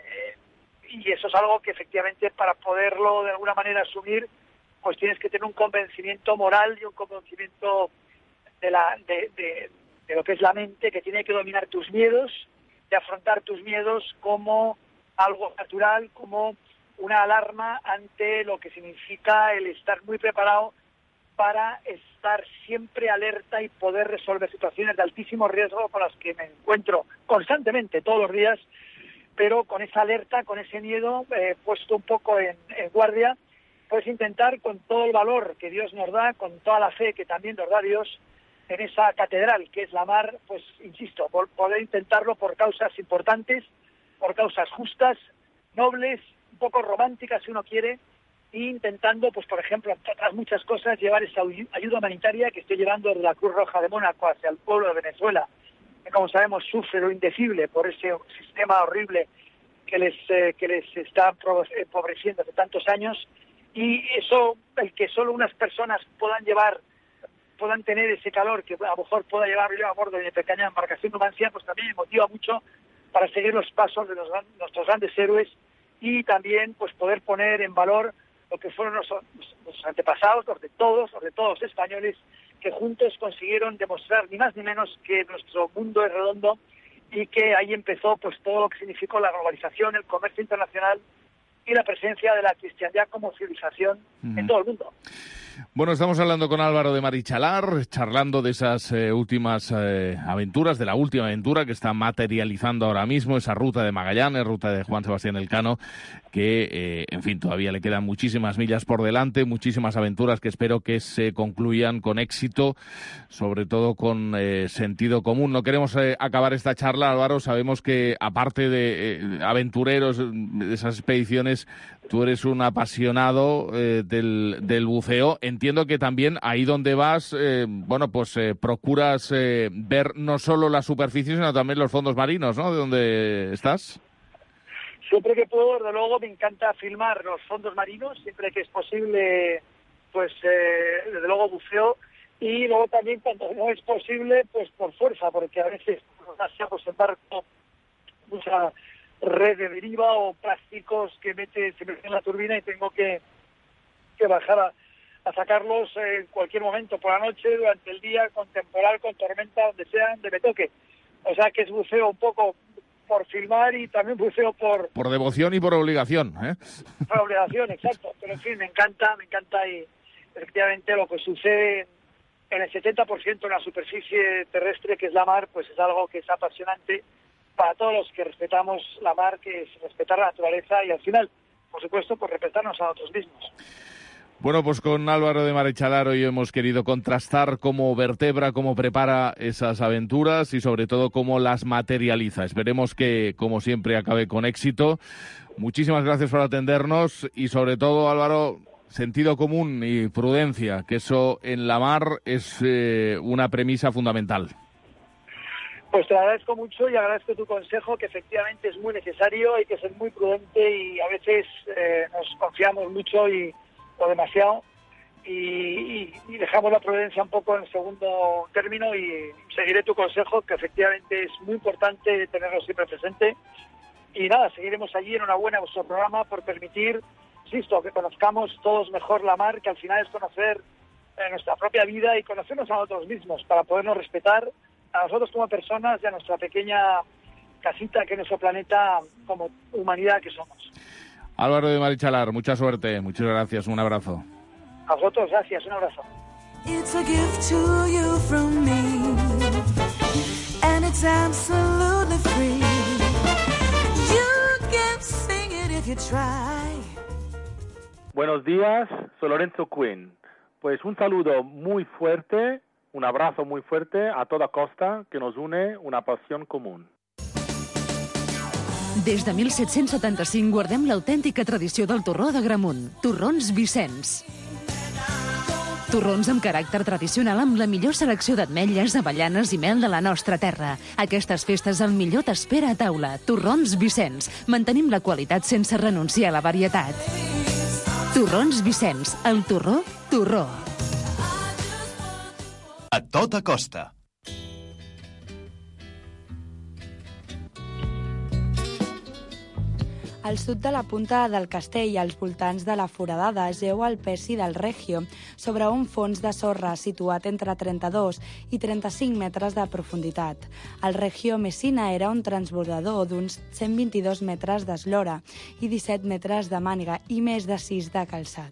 y eso es algo que efectivamente para poderlo de alguna manera asumir, pues tienes que tener un convencimiento moral y un convencimiento de, la, de, de, de lo que es la mente, que tiene que dominar tus miedos, de afrontar tus miedos como algo natural, como una alarma ante lo que significa el estar muy preparado para estar siempre alerta y poder resolver situaciones de altísimo riesgo con las que me encuentro constantemente, todos los días, pero con esa alerta, con ese miedo eh, puesto un poco en, en guardia, pues intentar con todo el valor que Dios nos da, con toda la fe que también nos da Dios, en esa catedral que es la mar, pues insisto, por poder intentarlo por causas importantes, por causas justas, nobles, un poco románticas si uno quiere, e intentando, pues por ejemplo, entre otras muchas cosas, llevar esa ayuda humanitaria que estoy llevando desde la Cruz Roja de Mónaco hacia el pueblo de Venezuela, que como sabemos sufre lo indecible por ese sistema horrible que les eh, que les está empobreciendo hace tantos años, y eso, el que solo unas personas puedan llevar, puedan tener ese calor que a lo mejor pueda llevar yo a bordo de mi pequeña embarcación numancia, pues también me motiva mucho para seguir los pasos de los, nuestros grandes héroes y también pues poder poner en valor lo que fueron nuestros, nuestros antepasados, los de todos, los de todos los españoles, que juntos consiguieron demostrar ni más ni menos que nuestro mundo es redondo y que ahí empezó pues todo lo que significó la globalización, el comercio internacional y la presencia de la cristiandad como civilización uh-huh. en todo el mundo. Bueno, estamos hablando con Álvaro de Marichalar, charlando de esas eh, últimas eh, aventuras, de la última aventura que está materializando ahora mismo, esa ruta de Magallanes, ruta de Juan Sebastián Elcano, que, eh, en fin, todavía le quedan muchísimas millas por delante, muchísimas aventuras que espero que se concluyan con éxito, sobre todo con eh, sentido común. No queremos eh, acabar esta charla, Álvaro, sabemos que aparte de eh, aventureros, de esas expediciones, tú eres un apasionado eh, del, del buceo. Entiendo que también ahí donde vas, eh, bueno, pues eh, procuras eh, ver no solo la superficie, sino también los fondos marinos, ¿no?, de donde estás. Siempre que puedo, desde luego, me encanta filmar los fondos marinos, siempre que es posible, pues eh, desde luego buceo, y luego también cuando no es posible, pues por fuerza, porque a veces pues embarco mucha red de deriva o plásticos que mete, se meten en la turbina y tengo que, que bajar a, a sacarlos en cualquier momento, por la noche, durante el día, con temporal, con tormenta, donde sea, donde me toque. O sea que es buceo un poco por filmar y también buceo por... Por devoción y por obligación, ¿eh? Por obligación, exacto. Pero en fin, me encanta, me encanta y efectivamente lo que sucede en el setenta por ciento de la superficie terrestre, que es la mar, pues es algo que es apasionante para todos los que respetamos la mar, que es respetar la naturaleza y al final, por supuesto, pues respetarnos a nosotros mismos. Bueno, pues con Álvaro de Marichalar hoy hemos querido contrastar cómo vertebra, cómo prepara esas aventuras y sobre todo cómo las materializa. Esperemos que, como siempre, acabe con éxito. Muchísimas gracias por atendernos y sobre todo, Álvaro, sentido común y prudencia, que eso en la mar es eh, una premisa fundamental. Pues te agradezco mucho y agradezco tu consejo, que efectivamente es muy necesario, hay que ser muy prudente y a veces eh, nos confiamos mucho y o demasiado y, y, y dejamos la prudencia un poco en segundo término y seguiré tu consejo, que efectivamente es muy importante tenerlo siempre presente. Y nada, seguiremos allí. Enhorabuena a vuestro programa por permitir, insisto, que conozcamos todos mejor la mar, que al final es conocer eh, nuestra propia vida y conocernos a nosotros mismos para podernos respetar a nosotros como personas y a nuestra pequeña casita que es nuestro planeta como humanidad que somos. Álvaro de Marichalar, mucha suerte, muchas gracias, un abrazo. A vosotros, gracias, un abrazo. It's a gift to you from me, and it's absolutely free. You can sing it if you try. Buenos días, soy Lorenzo Quinn. Pues un saludo muy fuerte, un abrazo muy fuerte a toda costa, que nos une una pasión común. Des de disset setanta-cinc guardem l'autèntica tradició del torró d'Agramunt. Torrons Vicenç. Torrons amb caràcter tradicional amb la millor selecció d'ametlles, avellanes i mel de la nostra terra. Aquestes festes el millor t'espera a taula. Torrons Vicenç. Mantenim la qualitat sense renunciar a la varietat. Torrons Vicenç. El torró, torró. A tota costa. Al sud de la punta del castell, als voltants de la Foradada, jeu el Pesci del Regio, sobre un fons de sorra situat entre trenta-dos i trenta-cinc metres de profunditat. El Regio Messina era un transbordador d'uns cent vint-i-dos metres d'eslora i disset metres de màniga i més de sis de calçat.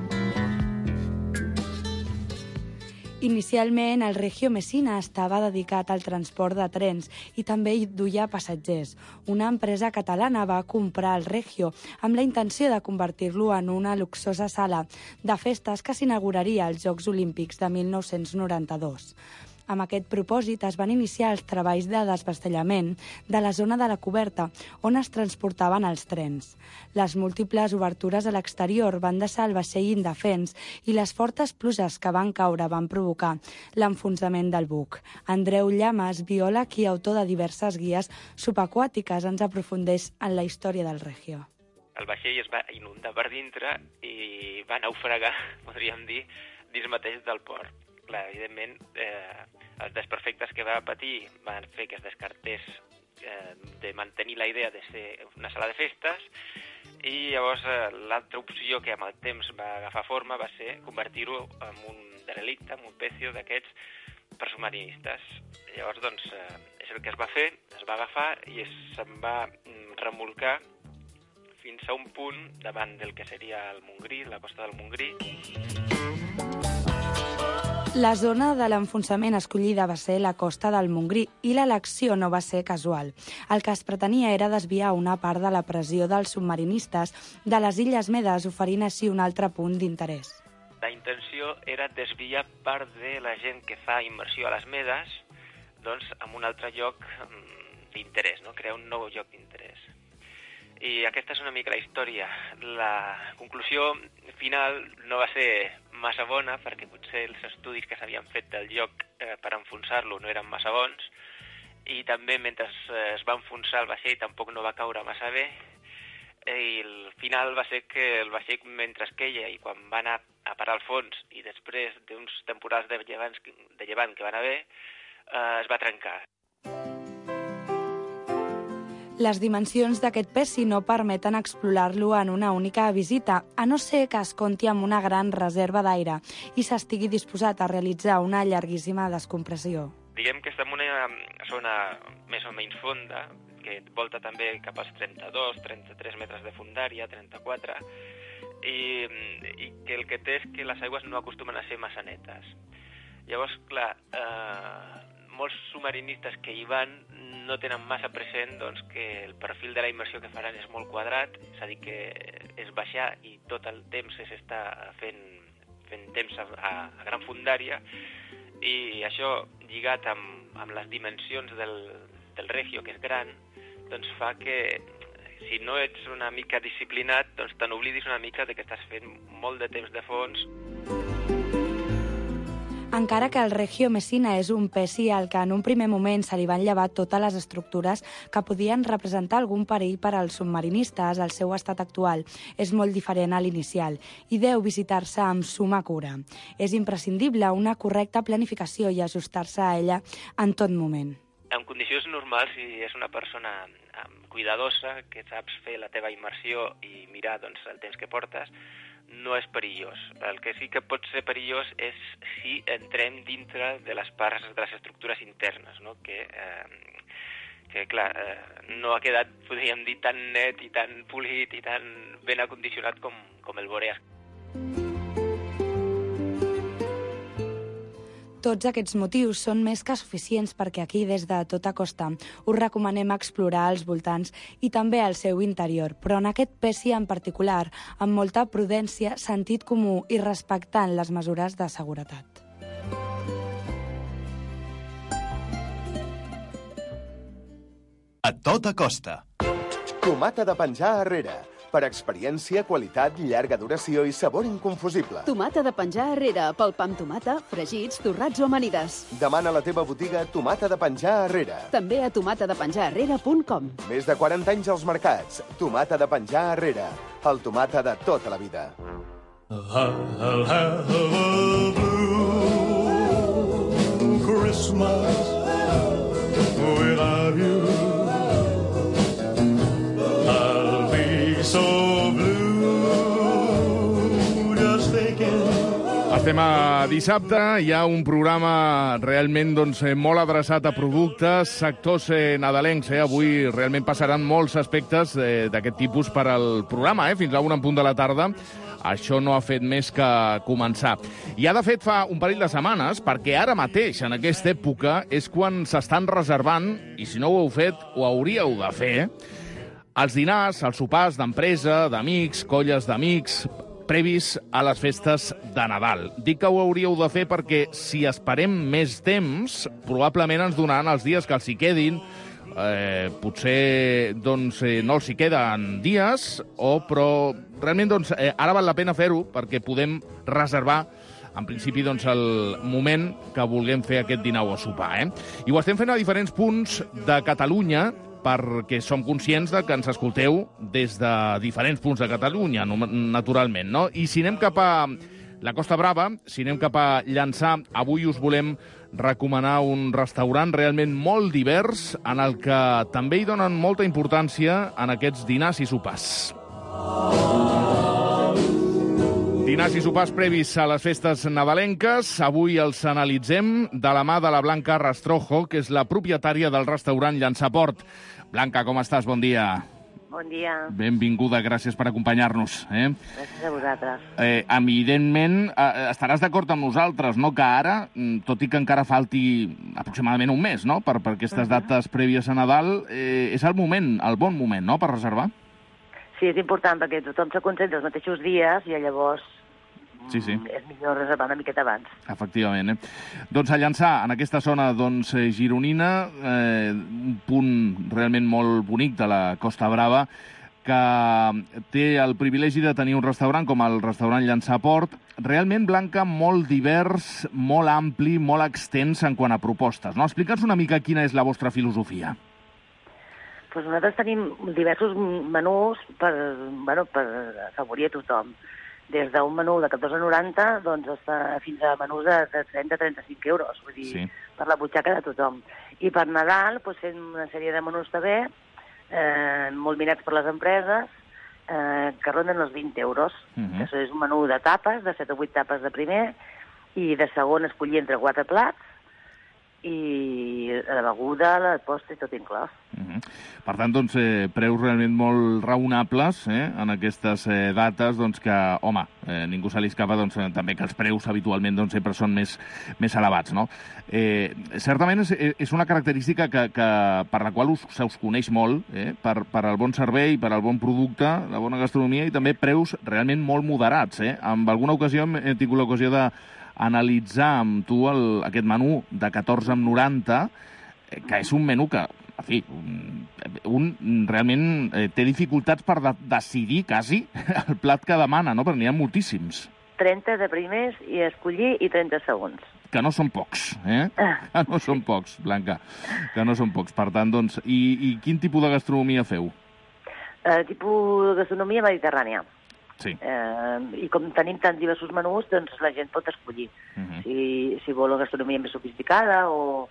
Inicialment, el Regio Messina estava dedicat al transport de trens i també hi duia passatgers. Una empresa catalana va comprar el Regio amb la intenció de convertir-lo en una luxosa sala de festes que s'inauguraria als Jocs Olímpics de mil nou-cents noranta-dos. Amb aquest propòsit es van iniciar els treballs de desvestellament de la zona de la coberta on es transportaven els trens. Les múltiples obertures a l'exterior van deixar el vaixell indefens i les fortes pluges que van caure van provocar l'enfonsament del buc. Andreu Llamas, biòleg i autor de diverses guies subaquàtiques, ens aprofundeix en la història del Regio. El vaixell es va inundar per dintre i va naufragar, podríem dir, dins mateix del port. Clar, evidentment, eh, els desperfectes que va patir van fer que es descartés eh, de mantenir la idea de ser una sala de festes I llavors eh, l'altra opció que amb el temps va agafar forma va ser convertir-ho en un derelicte, en un pecio d'aquests per submarinistes. Llavors, doncs, eh, és el que es va fer, es va agafar i es, se'n va remolcar fins a un punt davant del que seria el Montgrí, la costa del Montgrí. La zona de l'enfonsament escollida va ser la costa del Montgrí i l'elecció no va ser casual. El que es pretenia era desviar una part de la pressió dels submarinistes de les Illes Medes, oferint així un altre punt d'interès. La intenció era desviar part de la gent que fa immersió a les Medes doncs, en un altre lloc d'interès, no? Crear un nou lloc d'interès. I aquesta és una mica la història. La conclusió final no va ser massa bona, perquè potser els estudis que s'havien fet del lloc eh, per enfonsar-lo no eren massa bons, i també mentre es va enfonsar el vaixell tampoc no va caure massa bé, i el final va ser que el vaixell, mentre es queia i quan va anar a parar al fons, i després d'uns temporals de, llevants, de llevant que van haver, eh, es va trencar. Les dimensions d'aquest peci no permeten explorar-lo en una única visita, a no ser que es compti amb una gran reserva d'aire i s'estigui disposat a realitzar una llarguíssima descompressió. Diguem que estem en una zona més o menys fonda, que volta també cap als trenta-dos, trenta-tres metres de fondària, trenta-quatre, i, i que el que té és que les aigües no acostumen a ser massa netes. Llavors, clar, eh, molts submarinistes que hi van no tenen massa present doncs, que el perfil de la immersió que faran és molt quadrat, és a dir, que és baixar i tot el temps s'està fent, fent temps a, a gran fondària, i això, lligat amb, amb les dimensions del, del Regio, que és gran, doncs fa que si no ets una mica disciplinat, doncs te n'oblidis una mica de que estàs fent molt de temps de fons. Encara que el Regio Messina és un peci al que en un primer moment se li van llevar totes les estructures que podien representar algun perill per als submarinistes, el seu estat actual és molt diferent a l'inicial i deu visitar-se amb suma cura. És imprescindible una correcta planificació i ajustar-se a ella en tot moment. En condicions normals, si és una persona cuidadosa, que saps fer la teva immersió i mirar doncs, el temps que portes, no és perillós. El que sí que pot ser perillós és si entrem dintre de les parts de les estructures internes, no? que, eh, que clar, eh, no ha quedat, podríem dir, tan net i tan polit i tan ben acondicionat com, com el Boreas. Tots aquests motius són més que suficients perquè aquí, des de Tota Costa, us recomanem explorar els voltants i també el seu interior, però en aquest peci en particular, amb molta prudència, sentit comú i respectant les mesures de seguretat. A Tota Costa. Tomata de penjar arrere. Per experiència, qualitat, llarga duració i sabor inconfusible. Tomata de penjar arrere, pel pa amb tomata, fregits, torrats o amanides. Demana a la teva botiga Tomata de penjar arrere. També a tomata de penjar arrere punt com. Més de quaranta anys als mercats. Tomata de penjar arrere. El tomata de tota la vida. I'll have a blue Christmas without you. So blue, just thinking. Estem a dissabte, hi ha un programa realment doncs, molt adreçat a productes, sectors eh, nadalencs. Eh? Avui realment passaran molts aspectes eh, d'aquest tipus per al programa, eh? fins a un en punt de la tarda. Això no ha fet més que començar. I ha de fet fa un parell de setmanes, perquè ara mateix, en aquesta època, és quan s'estan reservant, i si no ho heu fet, ho hauríeu de fer, els dinars, els sopars d'empresa, d'amics, colles d'amics, previs a les festes de Nadal. Dic que ho hauríeu de fer perquè si esperem més temps, probablement ens donaran els dies que els hi quedin. Eh, potser doncs, eh, no els hi queden dies, o, però realment doncs, eh, ara val la pena fer-ho perquè podem reservar en principi, doncs, el moment que vulguem fer aquest dinar o sopar. Eh? I ho estem fent a diferents punts de Catalunya, perquè som conscients de que ens escolteu des de diferents punts de Catalunya, naturalment, no? I si anem cap a la Costa Brava, si anem cap a Llançà, avui us volem recomanar un restaurant realment molt divers, en el que també hi donen molta importància en aquests dinars i sopars. Dinars i sopars previs a les festes nadalenques. Avui els analitzem de la mà de la Blanca Rastrojo, que és la propietària del restaurant Llançaport. Blanca, com estàs? Bon dia. Bon dia. Benvinguda, gràcies per acompanyar-nos. Eh? Gràcies a vosaltres. Eh, evidentment, eh, estaràs d'acord amb nosaltres, no?, que ara, tot i que encara falti aproximadament un mes, no?, per, per aquestes uh-huh. dates prèvies a Nadal, eh, és el moment, el bon moment, no?, per reservar? Sí, és important, perquè tothom se concentra els mateixos dies i llavors sí, sí. és millor reservar una miqueta abans. Efectivament. Eh? Doncs a Llançà, en aquesta zona doncs, gironina, eh, un punt realment molt bonic de la Costa Brava, que té el privilegi de tenir un restaurant com el restaurant Llançaport, realment, Blanca, molt divers, molt ampli, molt extens en quant a propostes. No? Explica'ns una mica quina és la vostra filosofia. Pues nosaltres tenim diversos menús per, bueno, per afavorir a tothom. Des d'un menú de catorze noranta doncs, fins a menús de, de trenta a trenta-cinc euros, vull dir, sí. per la butxaca de tothom. I per Nadal doncs, fem una sèrie de menús també, eh, molt mirats per les empreses, eh, que ronden els vint euros. Uh-huh. Que és un menú de tapes, de set o vuit tapes de primer, i de segon escollir entre quatre plats, i la beguda, la postre, tot inclòs. Uh-huh. Per tant, doncs, eh, preus realment molt raonables eh, en aquestes eh, dates, doncs que, home, eh, ningú se li escapa doncs, també que els preus habitualment doncs, sempre són més, més elevats, no? Eh, certament és, és una característica que, que, per la qual us, se us coneix molt, eh, per, per el bon servei, per al bon producte, la bona gastronomia i també preus realment molt moderats. Eh? En alguna ocasió hem tingut l'ocasió de analitzar amb tu el, aquest menú de catorze amb noranta, eh, que és un menú que, en fi, un, un realment eh, té dificultats per de, decidir, quasi, el plat que demana, no? Perquè n'hi ha moltíssims. trenta de primers i escollir i trenta segons. Que no són pocs, eh? Que no són pocs, Blanca, que no són pocs. Per tant, doncs, i, i quin tipus de gastronomia feu? Eh, tipus de gastronomia mediterrània. Sí. Eh, I com tenim tants diversos menús, doncs la gent pot escollir. Uh-huh. si, si vol una gastronomia més sofisticada o...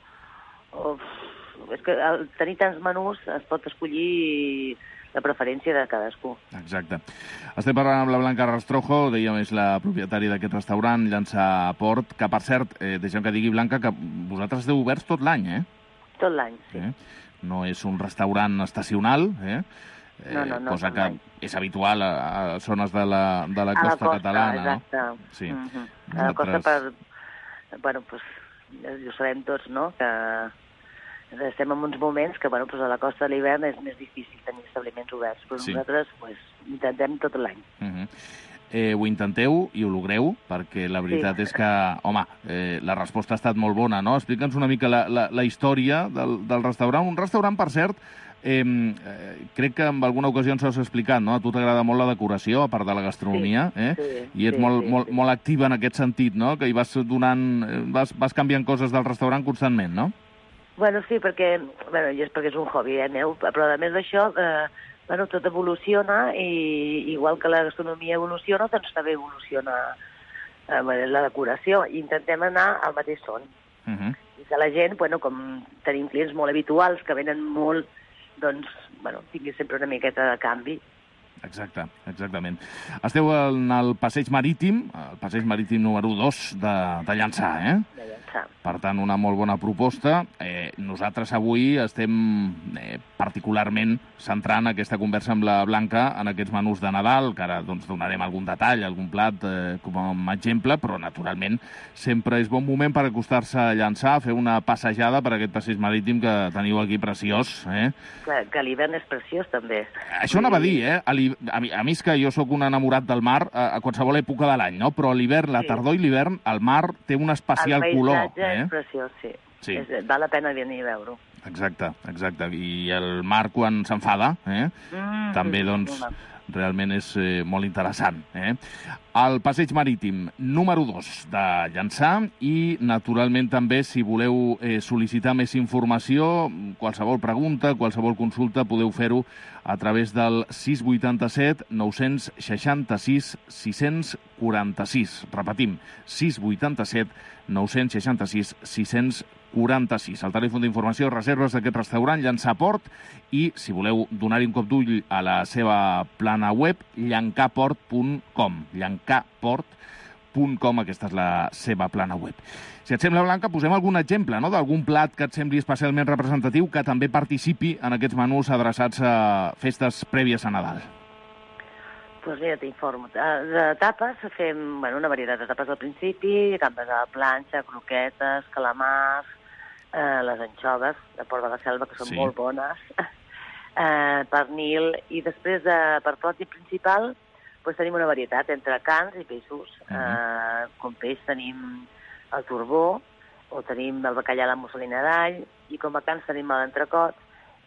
o és que al tenir tants menús es pot escollir la preferència de cadascú. Exacte. Estem parlant amb la Blanca Rastrojo, dèiem, és la propietària d'aquest restaurant, Llançaport, que, per cert, eh, deixem que digui, Blanca, que vosaltres esteu oberts tot l'any, eh? Tot l'any, sí. Eh? No és un restaurant estacional, eh? No, no, no, cosa que mai. És habitual a, a zones de la, de la costa, costa catalana. Exacte. No? Sí. Uh-huh. A la costa, per... Bueno, pues, ho sabem tots, no?, que estem en uns moments que, bueno, pues, a la costa de l'hivern és més difícil tenir establiments oberts, però sí. Nosaltres pues, intentem tot l'any. Uh-huh. Eh, ho intenteu i ho logreu, perquè la veritat sí. és que, home, eh, la resposta ha estat molt bona, no? Explica'ns una mica la, la, la història del, del restaurant. Un restaurant, per cert, Eh, eh, crec que en alguna ocasió ens ho has explicat, no? A tu t'agrada molt la decoració, a part de la gastronomia, sí, eh? Sí, i ets sí, molt, sí, molt, sí. molt activa en aquest sentit, no? Que hi vas donant, vas, vas canviant coses del restaurant constantment, no? Bueno, sí, perquè, bueno, és perquè és un hobby, eh, meu, però a més d'això, eh, bueno, tot evoluciona i igual que la gastronomia evoluciona, doncs també evoluciona eh, la decoració i intentem anar al mateix son. Uh-huh. I que la gent, bueno, com tenim clients molt habituals que venen molt, doncs, bueno, tingui sempre una miqueta de canvi. Exacte, exactament. Esteu en el passeig marítim, el passeig marítim número dos de, de Llançà, eh? De Llançà. Per tant, una molt bona proposta. Eh, nosaltres avui estem eh, particularment centrant aquesta conversa amb la Blanca en aquests menús de Nadal, que ara doncs, donarem algun detall, algun plat eh, com a exemple, però naturalment sempre és bon moment per acostar-se a Llançà, fer una passejada per aquest passeig marítim que teniu aquí preciós. Eh? Que, que l'hivern és preciós, també. Això anava a dir, eh? A, a, mi, a mi és que jo sóc un enamorat del mar a, a qualsevol època de l'any, no? Però a l'hivern, la tardor i l'hivern, el mar té un especial color. El paisatge eh? és preciós, sí. sí. És, val la pena venir a veure-ho. Exacte, exacte. I el mar, quan s'enfada, eh? mm, també, doncs, realment és eh, molt interessant. Eh? El passeig marítim número dos de Llançà i, naturalment, també, si voleu eh, sol·licitar més informació, qualsevol pregunta, qualsevol consulta, podeu fer-ho a través del sis vuit set, nou sis sis, sis quatre sis. Repetim, sis vuit set, nou sis sis, sis quaranta-sis. El telèfon d'informació, reserves d'aquest restaurant, Llançà Port, i si voleu donar-hi un cop d'ull a la seva plana web, llancaport punt com. llancaport punt com, aquesta és la seva plana web. Si et sembla, Blanca, posem algun exemple, no?, d'algun plat que et sembli especialment representatiu que també participi en aquests menús adreçats a festes prèvies a Nadal. Doncs pues mira, t'informo. De tapes fem bueno, una varietat de tapes al principi, gambes a la planxa, croquetes, calamars, eh, les anxoves de Port de la Selva, que són sí. molt bones, eh, pernil, i després de, per plat principal pues, tenim una varietat entre carns i peixos. Uh-huh. eh, com peix tenim el turbó, o tenim el bacallà a la mussolina d'all, i com a carns tenim l'entrecot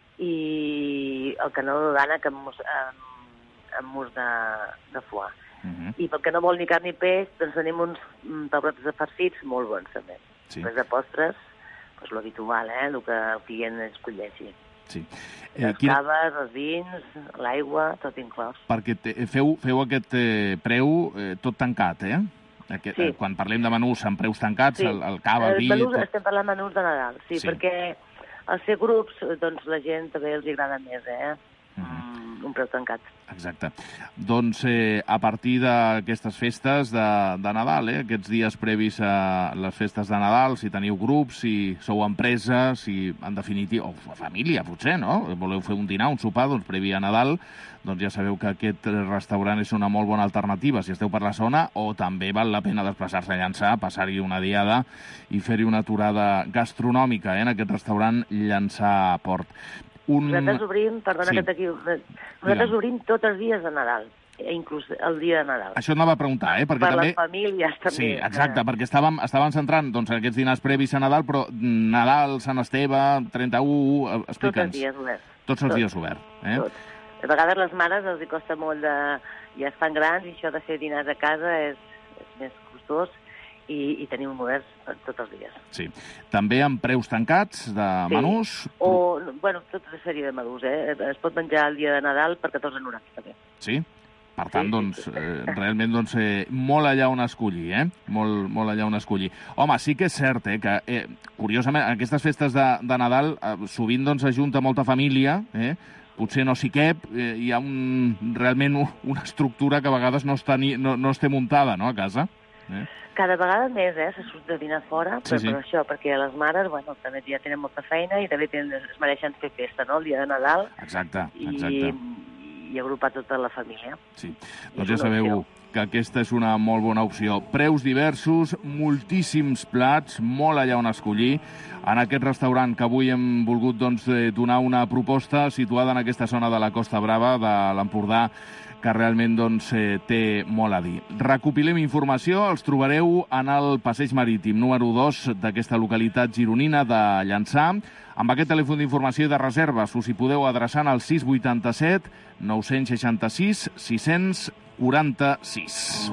i el canó de gana que amb, amb, amb mus de, de foie. Uh-huh. I pel que no vol ni carn ni peix, doncs tenim uns pebrots de farcits molt bons, també. Sí. Després de postres, doncs l'habitual, eh? El que el client escolleixi. Sí. Eh, les quina... caves, els vins, l'aigua, tot inclòs. Perquè te, feu, feu aquest eh, preu eh, tot tancat, eh? Aquest, sí. Quan parlem de menús amb preus tancats, sí. el, el cava, el vi... Menús, tot... Estem parlant de menús de Nadal, sí, sí. perquè al ser grups, doncs la gent també els agrada més, eh? Uh-huh. Un preu tancat. Exacte. Doncs eh, a partir d'aquestes festes de, de Nadal, eh, aquests dies previs a les festes de Nadal, si teniu grups, si sou empresa, si en definitiva, o família potser, no? Voleu fer un dinar, un sopar, doncs previ a Nadal, doncs ja sabeu que aquest restaurant és una molt bona alternativa si esteu per la zona, o també val la pena desplaçar-se a Llançà, passar-hi una diada i fer-hi una aturada gastronòmica eh, en aquest restaurant Llançà Port. Un... Nosaltres obrim, perdona sí. que t'equi... Nosaltres obrim tots els dies de Nadal, inclús el dia de Nadal. Això anava a preguntar, eh? Perquè per també... les famílies, també. Sí, exacte, eh? Perquè estàvem, estàvem centrant doncs, aquests dinars previs a Nadal, però Nadal, Sant Esteve, trenta-u... Explica'ns. Tots els dies obert. Tots els Tot. dies obert. Eh? Tot. A vegades les mares els hi costa molt de... Ja estan grans i això de fer dinars a casa és, és més costós. I, i tenim oberts tots els dies. Sí. També amb preus tancats de sí. menús? O, bueno, tota una sèrie de menús, eh? Es pot menjar el dia de Nadal per catorze noranta, també. Sí? Per tant, sí, doncs, sí, sí. Eh, realment, doncs, eh, molt allà on escollir, eh? Molt, molt allà on escollir. Home, sí que és cert, eh, que, eh, curiosament, en aquestes festes de, de Nadal, eh, sovint, doncs, s'ajunta molta família, eh? Potser no s'hi cap, eh, hi ha un, realment una estructura que a vegades no, està ni, no, no està muntada, no?, a casa. Eh? Cada vegada més, eh, se surt de dinar fora, però sí, sí. per això, perquè les mares, bueno, també ja tenen molta feina i també tenen, es mereixen fer festa, no?, el dia de Nadal. Exacte, exacte. I, i agrupar tota la família. Sí, doncs ja sabeu opció. Que aquesta és una molt bona opció. Preus diversos, moltíssims plats, molt allà on escollir. En aquest restaurant que avui hem volgut doncs, donar una proposta situada en aquesta zona de la Costa Brava, de l'Empordà, que realment doncs, eh, té molt a dir. Recopilem informació, els trobareu en el passeig marítim número dos d'aquesta localitat gironina de Llançà, amb aquest telèfon d'informació i de reserves. Us hi podeu adreçar al sis vuit set, nou sis sis, sis quatre sis.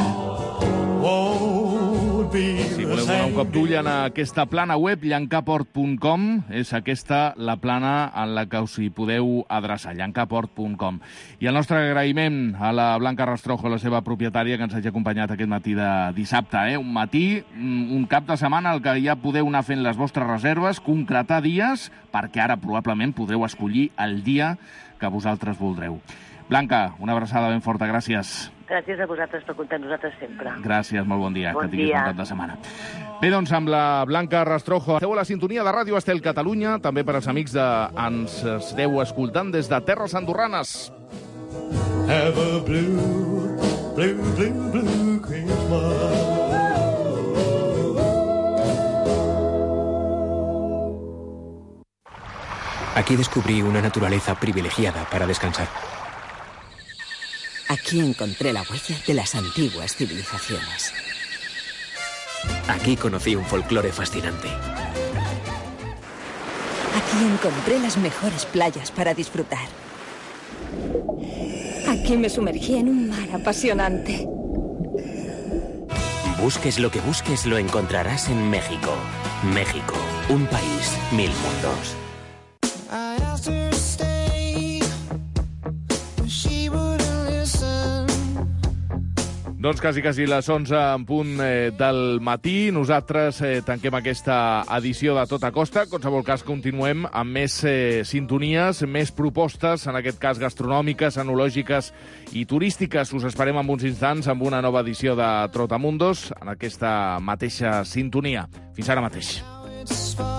Si voleu donar un cop d'ull en aquesta plana web, llancaport punt com, és aquesta la plana en la que us hi podeu adreçar, llancaport punt com. I el nostre agraïment a la Blanca Rastrojo, la seva propietària, que ens hagi acompanyat aquest matí de dissabte. Eh? Un matí, un cap de setmana al que ja podeu anar fent les vostres reserves, concretar dies, perquè ara probablement podreu escollir el dia que vosaltres voldreu. Blanca, una abraçada ben forta, gràcies. Gràcies a vosaltres per comptar amb nosaltres sempre. Gràcies, molt bon dia. Bon que tinguis dia. Un cap de setmana. Bé, doncs, amb la Blanca Rastrojo. Esteu a la sintonia de Ràdio Estel Catalunya, també per als amics de... ens esteu escoltant des de Terres Andorranes. Have a blue, blue, blue, blue Christmas. Aquí descubrí una naturaleza privilegiada para descansar. Aquí encontré la huella de las antiguas civilizaciones. Aquí conocí un folclore fascinante. Aquí encontré las mejores playas para disfrutar. Aquí me sumergí en un mar apasionante. Busques lo que busques, lo encontrarás en México. México, un país, mil mundos. Doncs quasi, quasi les onze en punt eh, del matí. Nosaltres eh, tanquem aquesta edició de Tot a Costa. En qualsevol cas, continuem amb més eh, sintonies, més propostes, en aquest cas gastronòmiques, enològiques i turístiques. Us esperem en uns instants amb una nova edició de Trotamundos en aquesta mateixa sintonia. Fins ara mateix.